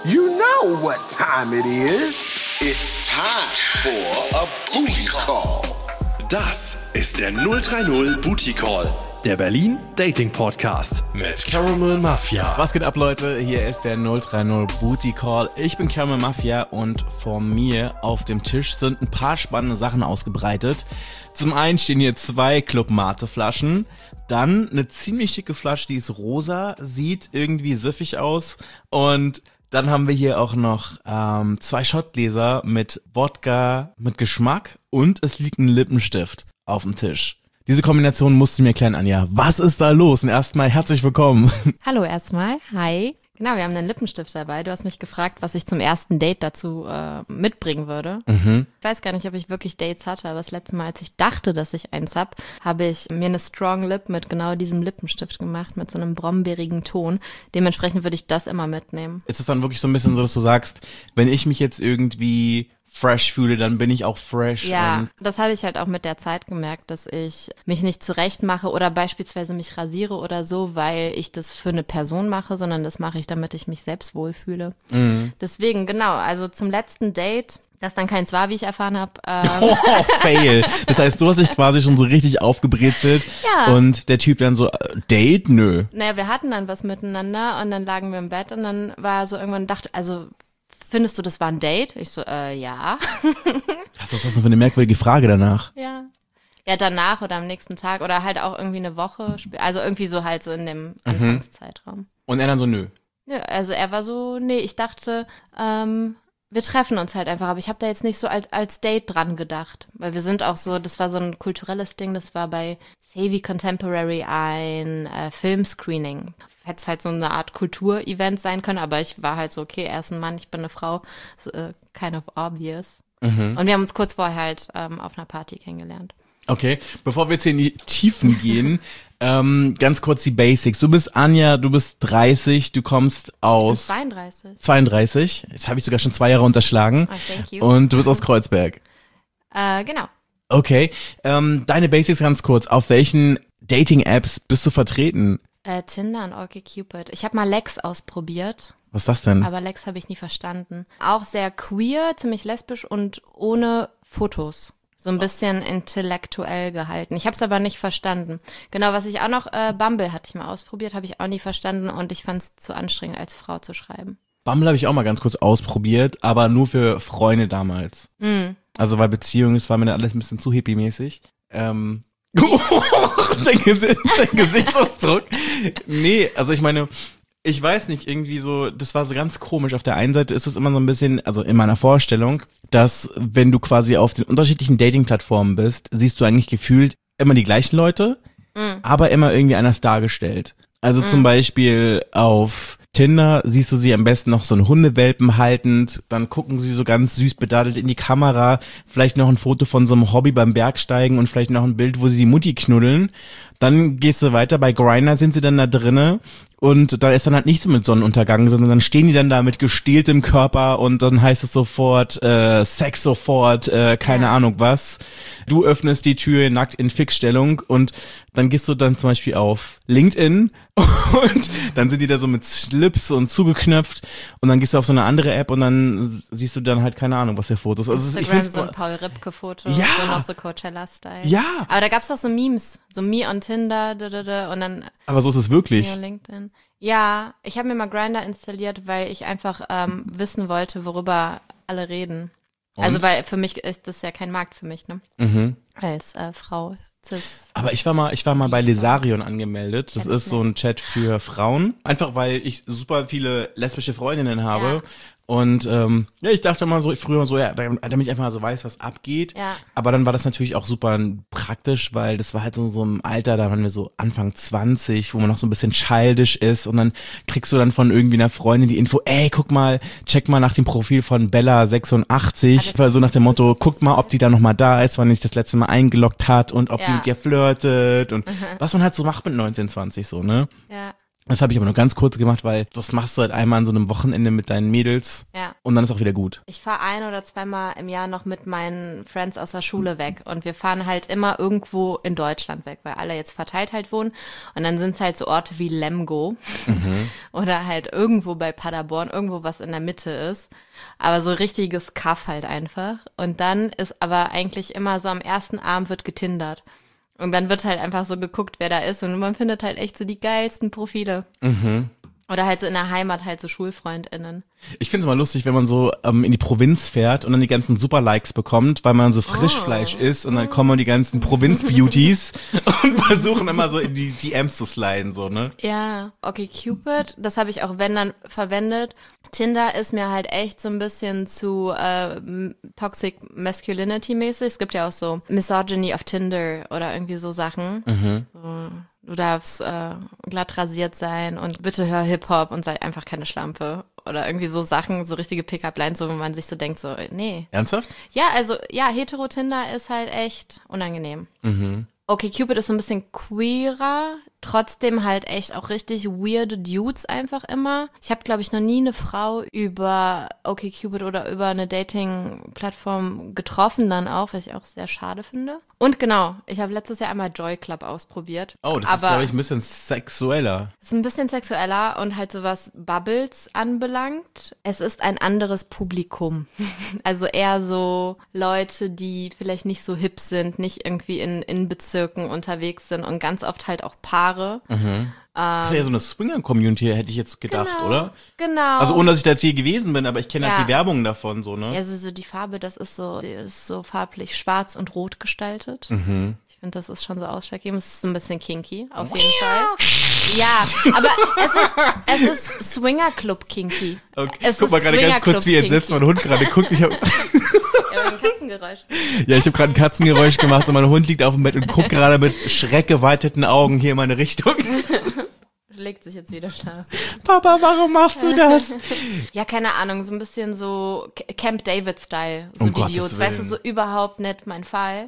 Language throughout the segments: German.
You know what time it is. It's time for a booty call. Das ist der 030 Booty Call, der Berlin Dating Podcast mit Caramel Mafia. Was geht ab, Leute? Hier ist der 030 Booty Call. Ich bin Caramel Mafia und vor mir auf dem Tisch sind ein paar spannende Sachen ausgebreitet. Zum einen stehen hier 2 Club Mate Flaschen, dann eine ziemlich schicke Flasche, die ist rosa, sieht irgendwie süffig aus, und dann haben wir hier auch noch 2 Shotgläser mit Wodka mit Geschmack und es liegt ein Lippenstift auf dem Tisch. Diese Kombination musst du mir erklären, Anja. Was ist da los? Und erstmal herzlich willkommen. Hallo erstmal, hi. Genau, wir haben einen Lippenstift dabei. Du hast mich gefragt, was ich zum ersten Date dazu mitbringen würde. Ich weiß gar nicht, ob ich wirklich Dates hatte, aber das letzte Mal, als ich dachte, dass ich eins habe, habe ich mir eine Strong Lip mit genau diesem Lippenstift gemacht, mit so einem brombeerigen Ton. Dementsprechend würde ich das immer mitnehmen. Ist es dann wirklich so ein bisschen so, dass du sagst, wenn ich mich jetzt irgendwie fresh fühle, dann bin ich auch fresh? Ja, das habe ich halt auch mit der Zeit gemerkt, dass ich mich nicht zurecht mache oder beispielsweise mich rasiere oder so, weil ich das für eine Person mache, sondern das mache ich, damit ich mich selbst wohlfühle. Deswegen, genau, also zum letzten Date, das dann keins war, wie ich erfahren habe. Fail. Das heißt, du hast dich quasi schon so richtig aufgebrezelt. Ja. Und der Typ dann so, Date? Nö. Naja, wir hatten dann was miteinander und dann lagen wir im Bett und dann war er so irgendwann, findest du, das war ein Date? Ich so, ja. Was ist das denn für eine merkwürdige Frage danach? Ja. Ja, danach oder am nächsten Tag oder halt auch irgendwie eine Woche, also irgendwie so halt so in dem Anfangszeitraum. Und er dann so, nö. Ja, also er war so, nee, ich dachte, wir treffen uns halt einfach, aber ich habe da jetzt nicht so als Date dran gedacht, weil wir sind auch so, das war so ein kulturelles Ding, das war bei Savvy Contemporary ein Filmscreening. Hätte es halt so eine Art Kulturevent sein können, aber ich war halt so, okay, er ist ein Mann, ich bin eine Frau, so, kind of obvious. Und wir haben uns kurz vorher halt auf einer Party kennengelernt. Okay, bevor wir jetzt hier in die Tiefen gehen, ganz kurz die Basics. Du bist Anja, du bist 30, du kommst aus... Ich bin 32. 32, jetzt habe ich sogar schon 2 Jahre unterschlagen. Oh, thank you. Und du bist aus Kreuzberg. Genau. Okay, deine Basics ganz kurz. Auf welchen Dating-Apps bist du vertreten? Tinder und OkCupid. Ich habe mal Lex ausprobiert. Was ist das denn? Aber Lex habe ich nie verstanden. Auch sehr queer, ziemlich lesbisch und ohne Fotos. So ein bisschen intellektuell gehalten. Ich habe es aber nicht verstanden. Genau, was ich auch noch, Bumble hatte ich mal ausprobiert, habe ich auch nie verstanden und ich fand es zu anstrengend, als Frau zu schreiben. Bumble habe ich auch mal ganz kurz ausprobiert, aber nur für Freunde damals. Also weil Beziehung, es war mir dann alles ein bisschen zu hippie-mäßig. Dein Gesichtsausdruck. Nee, also ich meine, ich weiß nicht, irgendwie so, das war so ganz komisch. Auf der einen Seite ist es immer so ein bisschen, also in meiner Vorstellung, dass wenn du quasi auf den unterschiedlichen Dating-Plattformen bist, siehst du eigentlich gefühlt immer die gleichen Leute, aber immer irgendwie anders dargestellt. Also zum Beispiel auf Tinder siehst du sie am besten noch so einen Hundewelpen haltend, dann gucken sie so ganz süß bedaddelt in die Kamera, vielleicht noch ein Foto von so einem Hobby beim Bergsteigen und vielleicht noch ein Bild, wo sie die Mutti knuddeln. Dann gehst du weiter, bei Grindr sind sie dann da drinne und da ist dann halt nichts mit Sonnenuntergang, sondern dann stehen die dann da mit gestähltem Körper und dann heißt es sofort, Sex sofort, keine Ahnung was. Du öffnest die Tür nackt in Fixstellung und dann gehst du dann zum Beispiel auf LinkedIn und dann sind die da so mit Slips und zugeknöpft und dann gehst du auf so eine andere App und dann siehst du dann halt keine Ahnung was für Fotos. Also Instagram so ein Paul Ripke-Foto, ja, so noch so Coachella-Style. Ja. Aber da gab's doch so Memes, so Me on Tinder, und dann aber so ist es wirklich. Me on LinkedIn. Ja, ich habe mir mal Grindr installiert, weil ich einfach wissen wollte, worüber alle reden. Und? Also weil für mich ist das ja kein Markt für mich, ne? Als Frau. Aber ich war mal bei Lesarion angemeldet. Das ist so ein Chat für Frauen. Einfach weil ich super viele lesbische Freundinnen habe. Ja. Und ich dachte mal so, früher so, ja, damit ich einfach mal so weiß, was abgeht. Ja. Aber dann war das natürlich auch super praktisch, weil das war halt so im Alter, da waren wir so Anfang 20, wo man noch so ein bisschen childish ist. Und dann kriegst du dann von irgendwie einer Freundin die Info, ey, guck mal, check mal nach dem Profil von Bella86. So nach dem Motto, guck mal, ob die da nochmal da ist, wann ich das letzte Mal eingeloggt hat und ob die mit dir flirtet. Und was man halt so macht mit 19, 20 so, ne? Ja. Das habe ich aber nur ganz kurz gemacht, weil das machst du halt einmal an so einem Wochenende mit deinen Mädels Ja. und dann ist auch wieder gut. Ich fahre 1 oder 2-mal im Jahr noch mit meinen Friends aus der Schule weg und wir fahren halt immer irgendwo in Deutschland weg, weil alle jetzt verteilt halt wohnen und dann sind es halt so Orte wie Lemgo oder halt irgendwo bei Paderborn, irgendwo was in der Mitte ist, aber so richtiges Kaff halt einfach und dann ist aber eigentlich immer so am ersten Abend wird getindert. Und dann wird halt einfach so geguckt, wer da ist. Und man findet halt echt so die geilsten Profile. Oder halt so in der Heimat halt so SchulfreundInnen. Ich finde es immer lustig, wenn man so in die Provinz fährt und dann die ganzen Super-Likes bekommt, weil man so Frischfleisch isst und dann kommen die ganzen Provinz-Beauties und versuchen immer so in die DMs zu sliden, so, ne? Ja, okay, Cupid, das habe ich auch wenn dann verwendet. Tinder ist mir halt echt so ein bisschen zu Toxic Masculinity mäßig. Es gibt ja auch so Misogyny auf Tinder oder irgendwie so Sachen. So, du darfst glatt rasiert sein und bitte hör Hip-Hop und sei einfach keine Schlampe. Oder irgendwie so Sachen, so richtige Pick-up-Lines, so, wo man sich so denkt, so, nee. Ernsthaft? Ja, also, ja, Hetero-Tinder ist halt echt unangenehm. Okay, Cupid ist so ein bisschen queerer, trotzdem halt echt auch richtig weirde Dudes einfach immer. Ich habe, glaube ich, noch nie eine Frau über OkCupid oder über eine Dating-Plattform getroffen dann auch, was ich auch sehr schade finde. Und genau, ich habe letztes Jahr einmal Joy Club ausprobiert. Oh, das ist, glaube ich, ein bisschen sexueller. Ist ein bisschen sexueller und halt so was Bubbles anbelangt. Es ist ein anderes Publikum. Also eher so Leute, die vielleicht nicht so hip sind, nicht irgendwie in Bezirken unterwegs sind und ganz oft halt auch Paare. Das ist ja so eine Swinger-Community, hätte ich jetzt gedacht, oder? Genau. Also ohne, dass ich da jetzt je gewesen bin, aber ich kenne Ja. halt die Werbung davon, so, ne? Ja, so die Farbe, das ist so farblich schwarz und rot gestaltet. Ich finde, das ist schon so ausschlaggebend. Es ist so ein bisschen kinky, auf jeden Fall. Ja, aber es ist Swinger-Club-kinky. Okay. Es Guck mal ist gerade ganz kurz, wie entsetzt mein Hund gerade guckt. Ich habe Ja, ein Katzengeräusch. gerade ein Katzengeräusch gemacht und mein Hund liegt auf dem Bett und guckt gerade mit schreckgeweiteten Augen hier in meine Richtung. Legt sich jetzt wieder schlafen. Papa, warum machst du das? Ja, keine Ahnung, so ein bisschen so Camp David-Style, so Um Gottes Videos. Weißt du, Willen. so überhaupt nicht mein Fall.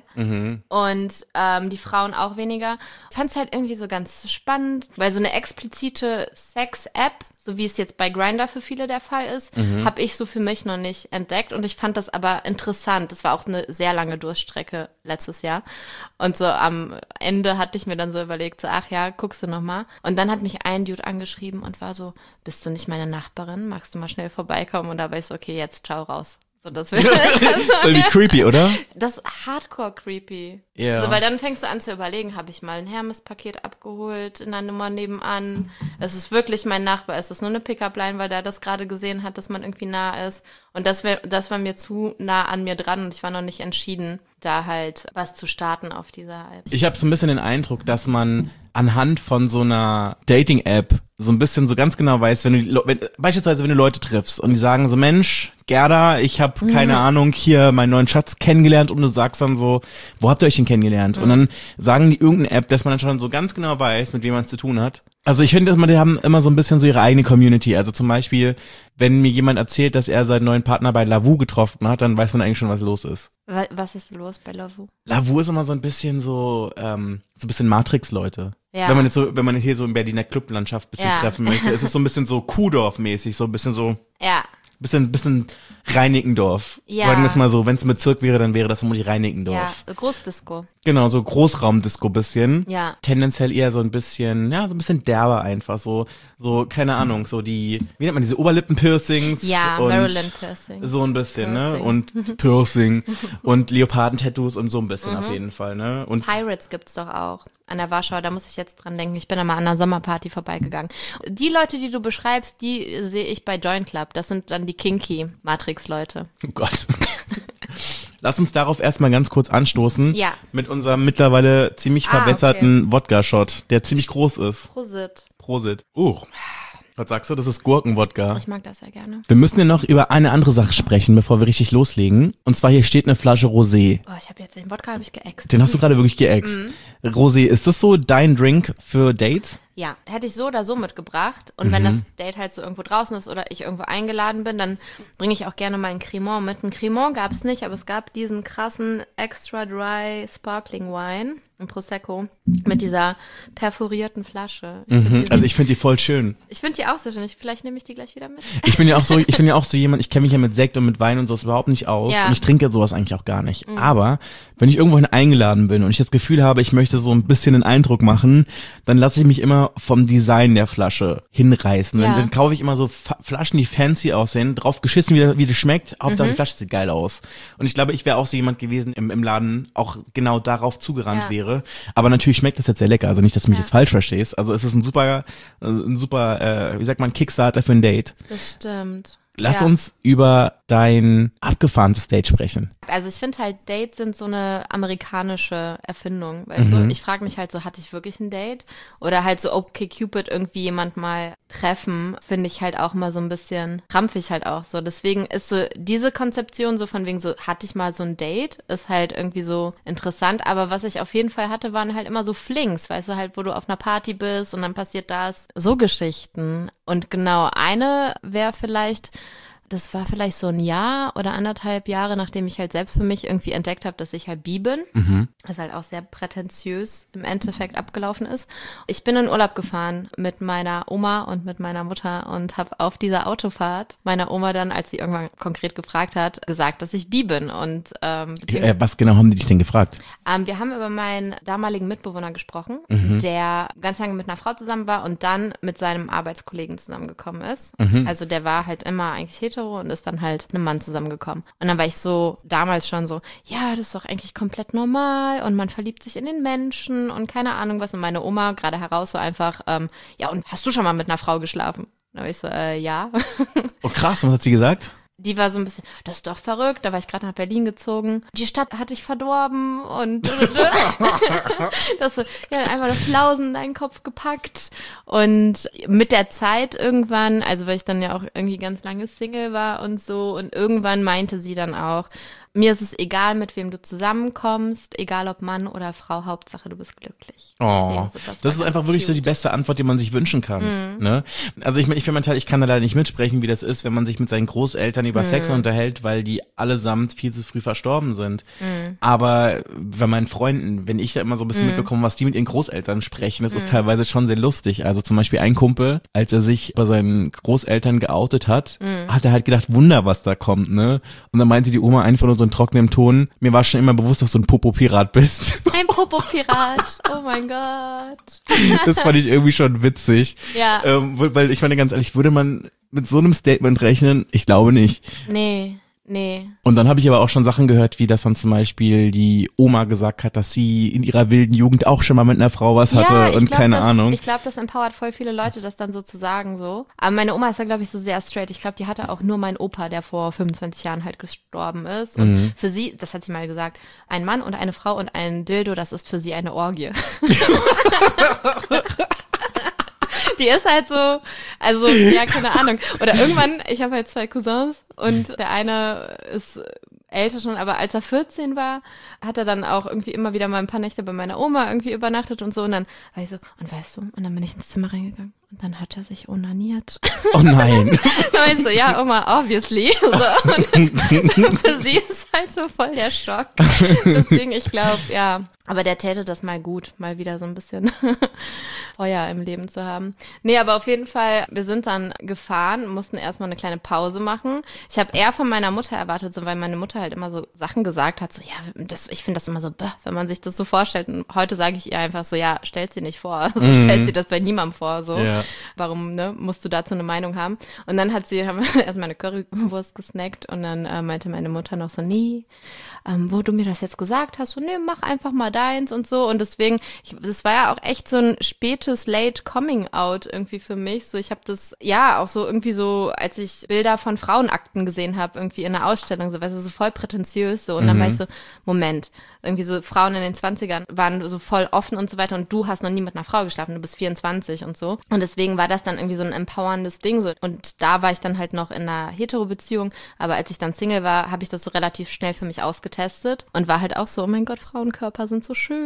Und die Frauen auch weniger. Ich fand es halt irgendwie so ganz spannend, weil so eine explizite Sex-App, so wie es jetzt bei Grindr für viele der Fall ist, habe ich so für mich noch nicht entdeckt. Und ich fand das aber interessant. Das war auch eine sehr lange Durststrecke letztes Jahr. Und so am Ende hatte ich mir dann so überlegt, so, ach ja, guckst du noch mal. Und dann hat mich ein Dude angeschrieben und war so, bist du nicht meine Nachbarin? Magst du mal schnell vorbeikommen? Und da war ich so, okay, jetzt ciao raus. So, das Das ist irgendwie creepy, oder? das ist hardcore creepy. Ja. So, weil dann fängst du an zu überlegen, habe ich mal ein Hermes-Paket abgeholt in einer Nummer nebenan? Es ist wirklich mein Nachbar. Ist das nur eine Pickup-Line, weil der das gerade gesehen hat, dass man irgendwie nah ist? Und das war mir zu nah an mir dran und ich war noch nicht entschieden, da halt was zu starten auf dieser App. Ich habe so ein bisschen den Eindruck, dass man anhand von so einer Dating-App so ein bisschen so ganz genau weiß, beispielsweise wenn du Leute triffst und die sagen so, Mensch, Gerda, ich habe keine Ahnung, hier meinen neuen Schatz kennengelernt und du sagst dann so, wo habt ihr euch denn kennengelernt? Und dann sagen die irgendeine App, dass man dann schon so ganz genau weiß, mit wem man es zu tun hat. Also ich finde, die haben immer so ein bisschen so ihre eigene Community. Also zum Beispiel, wenn mir jemand erzählt, dass er seinen neuen Partner bei Lavu getroffen hat, dann weiß man eigentlich schon, was los ist. Was ist los bei Lavu? Lavu ist immer so ein bisschen so ein bisschen Matrix-Leute. Ja. Wenn man hier so in Berliner Clublandschaft ein bisschen Ja. treffen möchte, ist es so ein bisschen so Kuhdorf-mäßig, so ein bisschen so, Ja. bisschen Reinickendorf. Ja. Sagen wir es mal so, wenn es ein Bezirk wäre, dann wäre das vermutlich Reinickendorf. Ja, Großdisco. Genau, so Großraumdisco bisschen. Ja. Tendenziell eher so ein bisschen derber einfach, so, keine Ahnung, so die, wie nennt man diese Oberlippenpiercings? Ja, und Marilyn Piercing. so ein bisschen, ne? Piercing. Und Piercing und Leopardentattoos und so ein bisschen auf jeden Fall, ne? Und Pirates gibt's doch auch an der Warschau, da muss ich jetzt dran denken. Ich bin da mal an einer Sommerparty vorbeigegangen. Die Leute, die du beschreibst, die sehe ich bei Joint Club. Das sind dann die kinky Matrix-Leute. oh Gott. Lass uns darauf erstmal ganz kurz anstoßen. Ja. Mit unserem mittlerweile ziemlich verbesserten Wodka-Shot, der ziemlich groß ist. Prosit. Prosit. Was sagst du? Das ist Gurkenwodka. Ich mag das sehr gerne. Wir müssen ja noch über eine andere Sache sprechen, bevor wir richtig loslegen. Und zwar hier steht eine Flasche Rosé. Oh, ich habe jetzt den Wodka geäxt. Den hast du gerade wirklich geäxt. Rosé, ist das so dein Drink für Dates? Ja, hätte ich so oder so mitgebracht. Und wenn das Date halt so irgendwo draußen ist oder ich irgendwo eingeladen bin, dann bringe ich auch gerne mal ein Cremant mit. Ein Cremant gab es nicht, aber es gab diesen krassen Extra Dry Sparkling Wine, ein Prosecco, mit dieser perforierten Flasche. Also ich finde die voll schön. Ich finde die auch sehr schön. Vielleicht nehme ich die gleich wieder mit. Ich bin ja auch so jemand, ich kenne mich ja mit Sekt und mit Wein und sowas überhaupt nicht aus. Ja. Und ich trinke sowas eigentlich auch gar nicht. Aber wenn ich irgendwohin eingeladen bin und ich das Gefühl habe, ich möchte so ein bisschen einen Eindruck machen, dann lasse ich mich immer vom Design der Flasche hinreißen. Ja. Dann kaufe ich immer so Flaschen, die fancy aussehen, drauf geschissen, wie das schmeckt. Hauptsache die Flasche sieht geil aus. Und ich glaube, ich wäre auch so jemand gewesen im Laden, auch genau darauf zugerannt wäre. Aber natürlich schmeckt das jetzt sehr lecker. Also nicht, dass du mich jetzt falsch verstehst. Also es ist ein super, wie sagt man, Kickstarter für ein Date. Das stimmt. Lass uns über dein abgefahrenes Date sprechen. Also ich finde halt, Dates sind so eine amerikanische Erfindung, weißt du? Ich frage mich halt so, hatte ich wirklich ein Date? Oder halt so, okay, Cupid irgendwie jemand mal treffen, finde ich halt auch mal so ein bisschen krampfig halt auch so. Deswegen ist so diese Konzeption so von wegen so, hatte ich mal so ein Date, ist halt irgendwie so interessant. Aber was ich auf jeden Fall hatte, waren halt immer so Flings, weißt du, halt, wo du auf einer Party bist und dann passiert das. So Geschichten. Und genau, eine wäre vielleicht, das war vielleicht so ein Jahr oder 1,5 Jahre, nachdem ich halt selbst für mich irgendwie entdeckt habe, dass ich halt bi bin. Was halt auch sehr prätentiös im Endeffekt abgelaufen ist. Ich bin in Urlaub gefahren mit meiner Oma und mit meiner Mutter und habe auf dieser Autofahrt meiner Oma dann, als sie irgendwann konkret gefragt hat, gesagt, dass ich bi bin. Und Was genau haben die dich denn gefragt? wir haben über meinen damaligen Mitbewohner gesprochen, der ganz lange mit einer Frau zusammen war und dann mit seinem Arbeitskollegen zusammengekommen ist. Also der war halt immer eigentlich hetero und ist dann halt mit einem Mann zusammengekommen. Und dann war ich so damals schon so, ja, das ist doch eigentlich komplett normal und man verliebt sich in den Menschen und keine Ahnung was. Und meine Oma gerade heraus so einfach, ja, und hast du schon mal mit einer Frau geschlafen? Da war ich so, ja. Oh krass, was hat sie gesagt? Die war so ein bisschen, das ist doch verrückt, da war ich gerade nach Berlin gezogen. Die Stadt hatte ich verdorben und das so, ja, einfach eine Flausen in deinen Kopf gepackt. Und mit der Zeit irgendwann, also weil ich dann ja auch irgendwie ganz lange Single war und so, und irgendwann meinte sie dann auch, mir ist es egal, mit wem du zusammenkommst, egal ob Mann oder Frau, Hauptsache du bist glücklich. Oh, das ist einfach wirklich so die beste Antwort, die man sich wünschen kann. Ne? Also ich für meinen Teil, ich kann da leider nicht mitsprechen, wie das ist, wenn man sich mit seinen Großeltern über Sex unterhält, weil die allesamt viel zu früh verstorben sind. Aber bei meinen Freunden, wenn ich da immer so ein bisschen mitbekomme, was die mit ihren Großeltern sprechen, das ist teilweise schon sehr lustig. Also zum Beispiel ein Kumpel, als er sich bei seinen Großeltern geoutet hat, hat er halt gedacht, Wunder, was da kommt, ne? Und dann meinte die Oma einfach nur so in trockenem Ton, mir war schon immer bewusst, dass du ein Popo-Pirat bist. Ein Popo-Pirat, oh mein Gott. Das fand ich irgendwie schon witzig. Ja. Weil ich meine, ganz ehrlich, würde man mit so einem Statement rechnen? Ich glaube nicht. Nee. Und dann habe ich aber auch schon Sachen gehört, wie dass dann zum Beispiel die Oma gesagt hat, dass sie in ihrer wilden Jugend auch schon mal mit einer Frau was hatte und keine Ahnung. Ich glaube, das empowert voll viele Leute, das dann so zu sagen so. Aber meine Oma ist da, glaube ich, so sehr straight. Ich glaube, die hatte auch nur meinen Opa, der vor 25 Jahren halt gestorben ist. Und für sie, das hat sie mal gesagt, ein Mann und eine Frau und ein Dildo, das ist für sie eine Orgie. Die ist halt so, also, ja, keine Ahnung. Oder irgendwann, ich habe halt 2 Cousins und der eine ist älter schon, aber als er 14 war, hat er dann auch irgendwie immer wieder mal ein paar Nächte bei meiner Oma irgendwie übernachtet und so. Und dann war ich so, und weißt du, und dann bin ich ins Zimmer reingegangen und dann hat er sich onaniert. Oh nein. Dann war ich so, ja, Oma, obviously. So, und für sie ist halt so voll der Schock. Deswegen, ich glaube, ja. Aber der täte das mal gut, mal wieder so ein bisschen Feuer im Leben zu haben. Nee, aber auf jeden Fall, wir sind dann gefahren, mussten erstmal eine kleine Pause machen. Ich habe eher von meiner Mutter erwartet, so, weil meine Mutter halt immer so Sachen gesagt hat, so, ja, ich finde das immer so, wenn man sich das so vorstellt. Und heute sage ich ihr einfach so, ja, stell's dir nicht vor. So, stellst dir das bei niemandem vor, so. Ja. Warum, ne, musst du dazu eine Meinung haben? Und dann haben wir erstmal eine Currywurst gesnackt und dann meinte meine Mutter noch so, nee, wo du mir das jetzt gesagt hast, so, nee, mach einfach mal deins und so. Und deswegen, das war ja auch echt so ein spätes Late Coming Out irgendwie für mich. So, ich habe das, ja, auch so irgendwie so, als ich Bilder von Frauenakten gesehen habe, irgendwie in einer Ausstellung, so, weißt du, so voll prätentiös, so. Und dann war ich so, Moment, irgendwie so Frauen in den 20ern waren so voll offen und so weiter und du hast noch nie mit einer Frau geschlafen, du bist 24 und so. Und deswegen war das dann irgendwie so ein empowerndes Ding, so. Und da war ich dann halt noch in einer Hetero-Beziehung, aber als ich dann Single war, habe ich das so relativ schnell für mich ausgetestet und war halt auch so, oh mein Gott, Frauenkörper sind so schön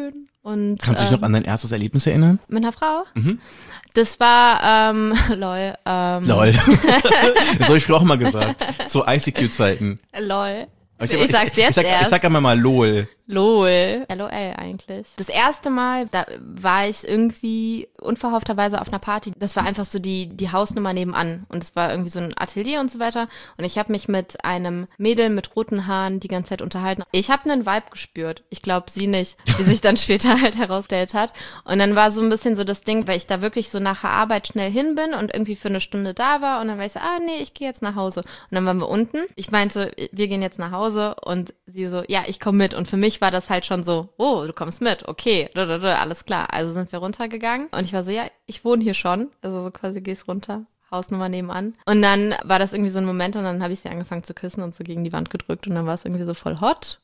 Und, Kannst du dich noch an dein erstes Erlebnis erinnern? mit einer Frau? Das war, lol. Lol. Das habe ich früher auch mal gesagt. Zu ICQ-Zeiten. Lol. Aber Ich sag's jetzt erst. Ich sag einmal mal LOL. LOL. LOL eigentlich. Das erste Mal, da war ich irgendwie unverhoffterweise auf einer Party. Das war einfach so die Hausnummer nebenan. Und es war irgendwie so ein Atelier und so weiter. Und ich habe mich mit einem Mädel mit roten Haaren die ganze Zeit unterhalten. Ich habe einen Vibe gespürt. Ich glaube, sie nicht, wie sich dann später halt herausgestellt hat. Und dann war so ein bisschen so das Ding, weil ich da wirklich so nach der Arbeit schnell hin bin und irgendwie für eine Stunde da war. Und dann war ich so, nee, ich gehe jetzt nach Hause. Und dann waren wir unten. Ich meinte, wir gehen jetzt nach Hause. Und sie so, ja, ich komme mit. Und für mich war das halt schon so, oh, du kommst mit, okay, alles klar. Also sind wir runtergegangen und ich war so, ja, ich wohne hier schon. Also so quasi gehst runter, Hausnummer nebenan. Und dann war das irgendwie so ein Moment und dann habe ich sie angefangen zu küssen und so gegen die Wand gedrückt und dann war es irgendwie so voll hot.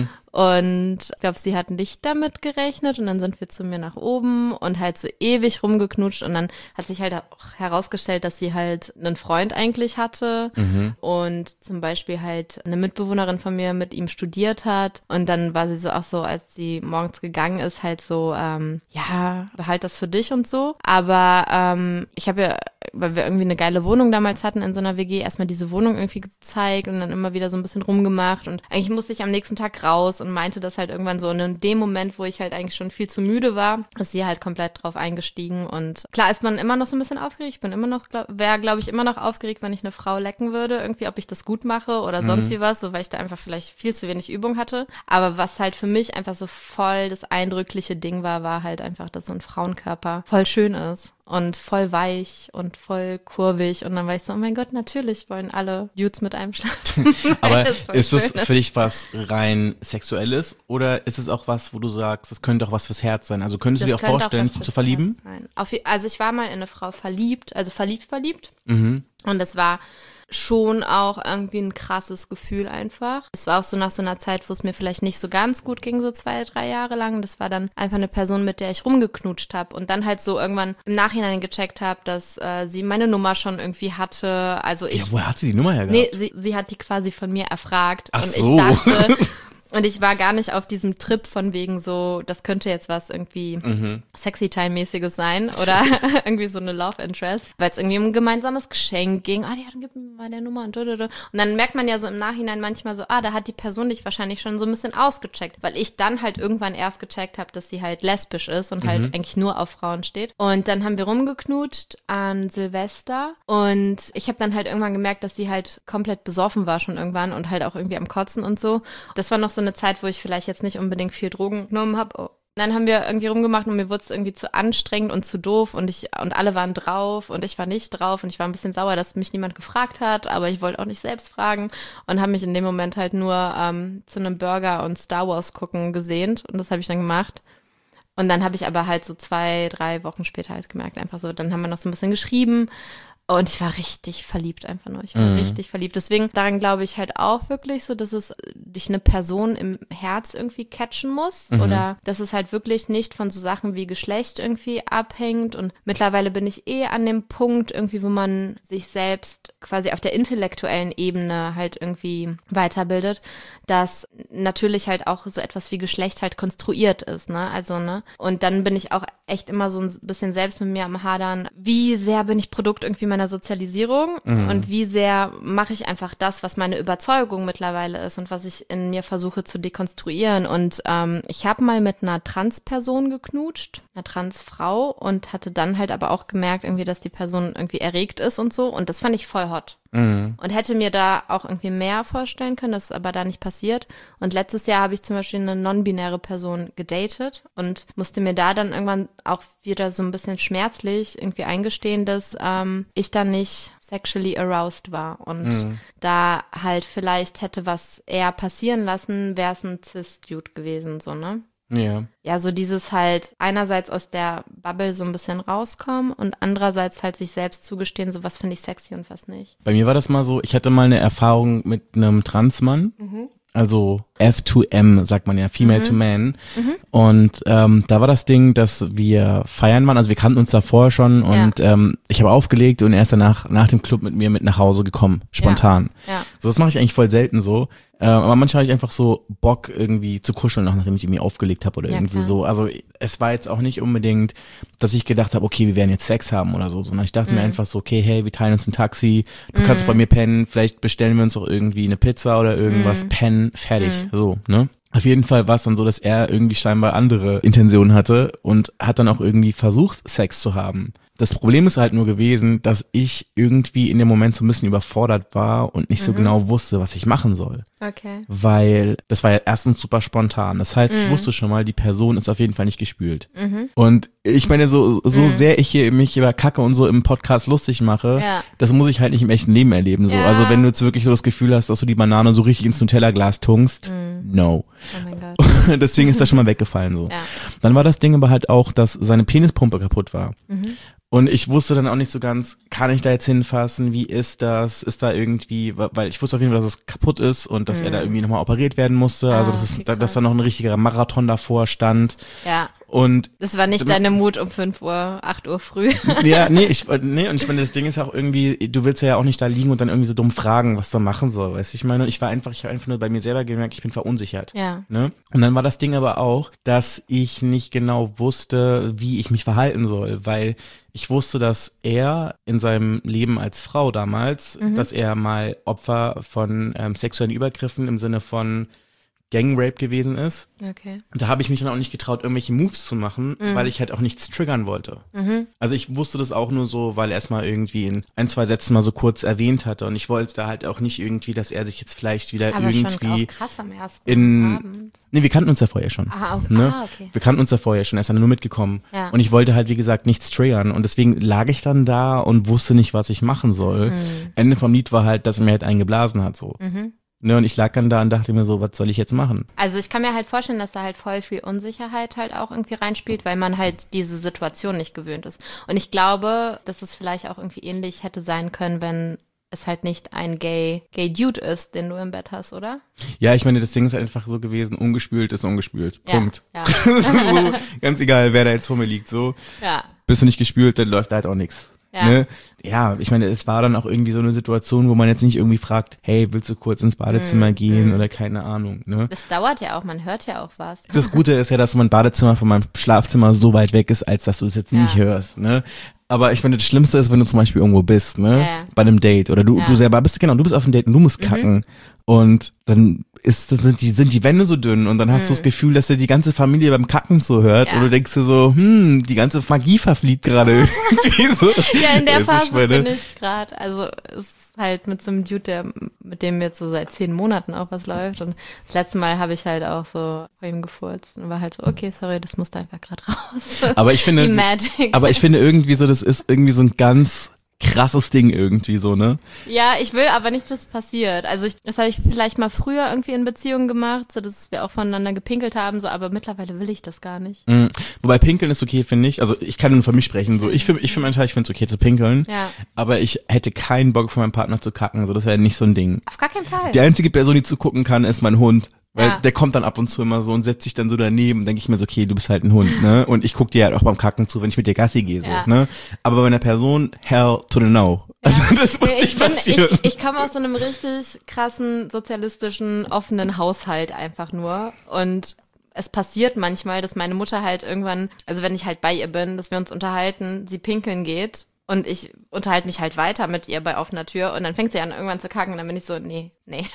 Und ich glaube, sie hat nicht damit gerechnet und dann sind wir zu mir nach oben und halt so ewig rumgeknutscht und dann hat sich halt auch herausgestellt, dass sie halt einen Freund eigentlich hatte und zum Beispiel halt eine Mitbewohnerin von mir mit ihm studiert hat und dann war sie so auch so, als sie morgens gegangen ist, halt so, ja, behalt das für dich und so. Aber ich habe ja, weil wir irgendwie eine geile Wohnung damals hatten in so einer WG, erstmal diese Wohnung irgendwie gezeigt und dann immer wieder so ein bisschen rumgemacht und eigentlich musste ich am nächsten Tag raus und meinte das halt irgendwann so. Und in dem Moment, wo ich halt eigentlich schon viel zu müde war, ist sie halt komplett drauf eingestiegen. Und klar ist man immer noch so ein bisschen aufgeregt. Ich bin immer noch, wäre glaube ich immer noch aufgeregt, wenn ich eine Frau lecken würde. Irgendwie, ob ich das gut mache oder sonst wie was, so weil ich da einfach vielleicht viel zu wenig Übung hatte. Aber was halt für mich einfach so voll das eindrückliche Ding war halt einfach, dass so ein Frauenkörper voll schön ist. Und voll weich und voll kurvig. Und dann war ich so, oh mein Gott, natürlich wollen alle Dudes mit einem schlafen. Aber ist das für dich was rein Sexuelles oder ist es auch was, wo du sagst, das könnte auch was fürs Herz sein? Also könntest du dir auch vorstellen, zu verlieben? Also ich war mal in eine Frau verliebt, also verliebt. Und es war schon auch irgendwie ein krasses Gefühl einfach. Es war auch so nach so einer Zeit, wo es mir vielleicht nicht so ganz gut ging, so 2, 3 Jahre lang. Das war dann einfach eine Person, mit der ich rumgeknutscht habe und dann halt so irgendwann im Nachhinein gecheckt habe, dass sie meine Nummer schon irgendwie hatte. Also ich. Ja, woher hat sie die Nummer hergehabt? Nee, sie hat die quasi von mir erfragt. Ach und so. Ich dachte. Und ich war gar nicht auf diesem Trip von wegen so, das könnte jetzt was irgendwie Sexy-Time-mäßiges sein oder irgendwie so eine Love Interest, weil es irgendwie um ein gemeinsames Geschenk ging. Dann gib mir mal der Nummer und Und dann merkt man ja so im Nachhinein manchmal so, da hat die Person dich wahrscheinlich schon so ein bisschen ausgecheckt, weil ich dann halt irgendwann erst gecheckt habe, dass sie halt lesbisch ist und halt eigentlich nur auf Frauen steht. Und dann haben wir rumgeknutscht an Silvester und ich habe dann halt irgendwann gemerkt, dass sie halt komplett besoffen war schon irgendwann und halt auch irgendwie am Kotzen und so. Das war noch so eine Zeit, wo ich vielleicht jetzt nicht unbedingt viel Drogen genommen habe. Dann haben wir irgendwie rumgemacht und mir wurde es irgendwie zu anstrengend und zu doof und alle waren drauf und ich war nicht drauf und ich war ein bisschen sauer, dass mich niemand gefragt hat, aber ich wollte auch nicht selbst fragen und habe mich in dem Moment halt nur zu einem Burger und Star Wars gucken gesehnt und das habe ich dann gemacht. Und dann habe ich aber halt so 2, 3 Wochen später halt gemerkt, einfach so, dann haben wir noch so ein bisschen geschrieben. Und ich war richtig verliebt einfach nur. Ich war richtig verliebt. Deswegen, daran glaube ich halt auch wirklich so, dass es dich eine Person im Herz irgendwie catchen muss. Oder dass es halt wirklich nicht von so Sachen wie Geschlecht irgendwie abhängt. Und mittlerweile bin ich an dem Punkt irgendwie, wo man sich selbst quasi auf der intellektuellen Ebene halt irgendwie weiterbildet, dass natürlich halt auch so etwas wie Geschlecht halt konstruiert ist, ne? Also, ne? Und dann bin ich auch echt immer so ein bisschen selbst mit mir am Hadern. Wie sehr bin ich Produkt irgendwie meiner Sozialisierung und wie sehr mache ich einfach das, was meine Überzeugung mittlerweile ist und was ich in mir versuche zu dekonstruieren. Und ich habe mal mit einer Transperson geknutscht, einer Transfrau und hatte dann halt aber auch gemerkt irgendwie, dass die Person irgendwie erregt ist und so und das fand ich voll hot. Und hätte mir da auch irgendwie mehr vorstellen können, das ist aber da nicht passiert. Und letztes Jahr habe ich zum Beispiel eine non-binäre Person gedatet und musste mir da dann irgendwann auch wieder so ein bisschen schmerzlich irgendwie eingestehen, dass ich da nicht sexually aroused war und da halt vielleicht hätte was eher passieren lassen, wäre es ein Cis-Dude gewesen, so, ne? Ja. Ja, so dieses halt einerseits aus der Bubble so ein bisschen rauskommen und andererseits halt sich selbst zugestehen, so was finde ich sexy und was nicht. Bei mir war das mal so, ich hatte mal eine Erfahrung mit einem Transmann, also F2M, sagt man ja, Female to Man. Und da war das Ding, dass wir feiern waren, also wir kannten uns da vorher schon und ich habe aufgelegt und er ist danach nach dem Club mit mir mit nach Hause gekommen, spontan. Ja. So, das mache ich eigentlich voll selten so. Aber manchmal habe ich einfach so Bock irgendwie zu kuscheln, nachdem ich irgendwie aufgelegt habe oder irgendwie klar. so. Also es war jetzt auch nicht unbedingt, dass ich gedacht habe, okay, wir werden jetzt Sex haben oder so, sondern ich dachte mir einfach so, okay, hey, wir teilen uns ein Taxi, du kannst bei mir pennen, vielleicht bestellen wir uns auch irgendwie eine Pizza oder irgendwas, pennen, fertig, so, ne? Auf jeden Fall war es dann so, dass er irgendwie scheinbar andere Intentionen hatte und hat dann auch irgendwie versucht, Sex zu haben. Das Problem ist halt nur gewesen, dass ich irgendwie in dem Moment so ein bisschen überfordert war und nicht so genau wusste, was ich machen soll. Okay. Weil das war ja erstens super spontan. Das heißt, ich wusste schon mal, die Person ist auf jeden Fall nicht gespült. Und ich meine, so sehr ich hier mich über Kacke und so im Podcast lustig mache, das muss ich halt nicht im echten Leben erleben. So. Ja. Also wenn du jetzt wirklich so das Gefühl hast, dass du die Banane so richtig ins Nutella-Glas tunkst, no. Oh mein Gott. Deswegen ist das schon mal weggefallen so. Ja. Dann war das Ding aber halt auch, dass seine Penispumpe kaputt war. Und ich wusste dann auch nicht so ganz, kann ich da jetzt hinfassen, wie ist das, ist da irgendwie, weil ich wusste auf jeden Fall, dass es kaputt ist und dass er da irgendwie nochmal operiert werden musste, also dass da noch ein richtiger Marathon davor stand. Ja. Und Das war nicht deine Mut um 5 Uhr, 8 Uhr früh. ja, und ich meine, das Ding ist auch irgendwie, du willst ja auch nicht da liegen und dann irgendwie so dumm fragen, was du machen soll, weißt du, ich meine, ich habe einfach nur bei mir selber gemerkt, ich bin verunsichert. Ja. Ne? Und dann war das Ding aber auch, dass ich nicht genau wusste, wie ich mich verhalten soll, weil ich wusste, dass er in seinem Leben als Frau damals, dass er mal Opfer von sexuellen Übergriffen im Sinne von Gangrape gewesen ist. Okay. Und da habe ich mich dann auch nicht getraut, irgendwelche Moves zu machen, weil ich halt auch nichts triggern wollte. Also ich wusste das auch nur so, weil er es mal irgendwie in 1, 2 Sätzen mal so kurz erwähnt hatte. Und ich wollte da halt auch nicht irgendwie, dass er sich jetzt vielleicht wieder Aber irgendwie schon auch krass am ersten in... Abend. Nee, wir kannten uns ja vorher schon. Ah, okay. Ne? Okay. Wir kannten uns ja vorher schon, er ist dann nur mitgekommen. Ja. Und ich wollte halt, wie gesagt, nichts triggern. Und deswegen lag ich dann da und wusste nicht, was ich machen soll. Ende vom Lied war halt, dass er mir halt einen geblasen hat, so. Ne, und ich lag dann da und dachte mir so, was soll ich jetzt machen? Also ich kann mir halt vorstellen, dass da halt voll viel Unsicherheit halt auch irgendwie reinspielt, weil man halt diese Situation nicht gewöhnt ist. Und ich glaube, dass es vielleicht auch irgendwie ähnlich hätte sein können, wenn es halt nicht ein Gay Dude ist, den du im Bett hast, oder? Ja, ich meine, das Ding ist einfach so gewesen, ungespült ist ungespült. Ja, Punkt. ja. Das ist so, ganz egal, wer da jetzt vor mir liegt, so. Ja. Bist du nicht gespült, dann läuft da halt auch nichts. Ja. Ne? Ja, ich meine, es war dann auch irgendwie so eine Situation, wo man jetzt nicht irgendwie fragt, hey, willst du kurz ins Badezimmer gehen oder keine Ahnung, ne? Das dauert ja auch, man hört ja auch was. Das Gute ist ja, dass mein Badezimmer von meinem Schlafzimmer so weit weg ist, als dass du es jetzt nicht hörst, ne? Aber ich meine, das Schlimmste ist, wenn du zum Beispiel irgendwo bist, ne? Ja. Bei einem Date oder du selber bist, genau, du bist auf einem Date und du musst kacken und dann sind die Wände so dünn und dann hast du das Gefühl, dass dir die ganze Familie beim Kacken zuhört und du denkst dir so, die ganze Magie verfliegt gerade irgendwie so. Ja, in der Weißt du, Phase meine? bin ich gerade. Also es ist halt mit so einem Dude, mit dem jetzt so seit 10 Monaten auch was läuft. Und das letzte Mal habe ich halt auch so vor ihm gefurzt und war halt so, okay, sorry, das musste einfach gerade raus. Aber ich finde, Die Magic. aber ich finde irgendwie so, das ist irgendwie so ein ganz krasses Ding irgendwie so, ne? Ja, ich will aber nicht, dass es passiert. Also das habe ich vielleicht mal früher irgendwie in Beziehungen gemacht, so dass wir auch voneinander gepinkelt haben, so, aber mittlerweile will ich das gar nicht. Mhm. Wobei Pinkeln ist okay, finde ich. Also ich kann nur von mich sprechen. So, ich finde es okay zu pinkeln. Ja. Aber ich hätte keinen Bock von meinem Partner zu kacken. So, das wäre nicht so ein Ding. Auf gar keinen Fall. Die einzige Person, die zugucken kann, ist mein Hund. Weil Ja. der kommt dann ab und zu immer so und setzt sich dann so daneben. Denke ich mir so, okay, du bist halt ein Hund, ne? Und ich guck dir halt auch beim Kacken zu, wenn ich mit dir Gassi gehe, so, Ja. ne? Aber bei einer Person, hell to the no. Also das muss nicht passieren. Ich komme aus so einem richtig krassen, sozialistischen, offenen Haushalt einfach nur. Und es passiert manchmal, dass meine Mutter halt irgendwann, also wenn ich halt bei ihr bin, dass wir uns unterhalten, sie pinkeln geht. Und ich unterhalte mich halt weiter mit ihr bei offener Tür und dann fängt sie an irgendwann zu kacken und dann bin ich so, nee.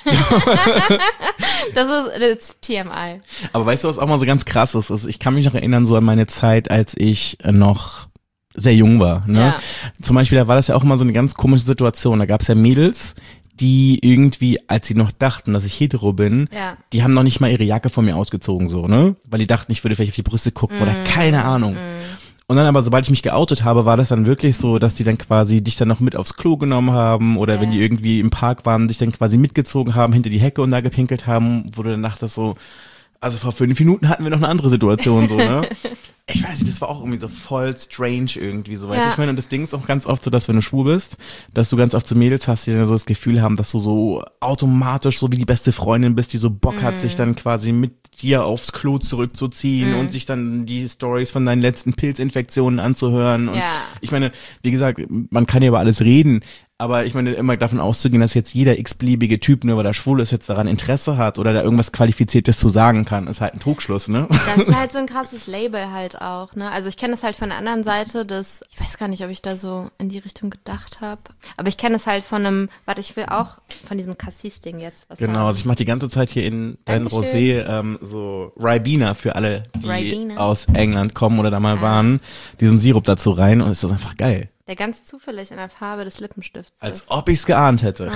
Das ist TMI. Aber weißt du, was auch mal so ganz krass ist? Also ich kann mich noch erinnern so an meine Zeit, als ich noch sehr jung war. Ne? Ja. Zum Beispiel, da war das ja auch immer so eine ganz komische Situation. Da gab es ja Mädels, die irgendwie, als sie noch dachten, dass ich hetero bin, Ja. die haben noch nicht mal ihre Jacke von mir ausgezogen, so, ne? Weil die dachten, ich würde vielleicht auf die Brüste gucken oder keine Ahnung. Und dann aber, sobald ich mich geoutet habe, war das dann wirklich so, dass die dann quasi dich dann noch mit aufs Klo genommen haben oder wenn die irgendwie im Park waren, dich dann quasi mitgezogen haben, hinter die Hecke und da gepinkelt haben, wo du dann dachtest so, also vor 5 Minuten hatten wir noch eine andere Situation, so, ne? ich weiß nicht, das war auch irgendwie so voll strange irgendwie so, weißt Ja. du? Ich meine, und das Ding ist auch ganz oft so, dass wenn du schwul bist, dass du ganz oft so Mädels hast, die dann so das Gefühl haben, dass du so automatisch so wie die beste Freundin bist, die so Bock hat, sich dann quasi mit dir aufs Klo zurückzuziehen und sich dann die Stories von deinen letzten Pilzinfektionen anzuhören. Und Ja. ich meine, wie gesagt, man kann ja über alles reden, aber ich meine, immer davon auszugehen, dass jetzt jeder x-beliebige Typ, nur weil er schwul ist, jetzt daran Interesse hat oder da irgendwas Qualifiziertes zu sagen kann, ist halt ein Trugschluss, ne? Das ist halt so ein krasses Label halt auch, ne? Also ich kenne das halt von der anderen Seite, ich weiß gar nicht, ob ich da so in die Richtung gedacht habe, aber ich kenne es halt von ich will auch von diesem Cassis-Ding jetzt was Genau, sagen. also ich mache die ganze Zeit hier in dein Dankeschön. Rosé so Ribena für alle, die Ribena. aus England kommen oder da mal waren, diesen Sirup dazu rein und es ist einfach geil. Der ganz zufällig in der Farbe des Lippenstifts Als ist. ob ich's geahnt hätte.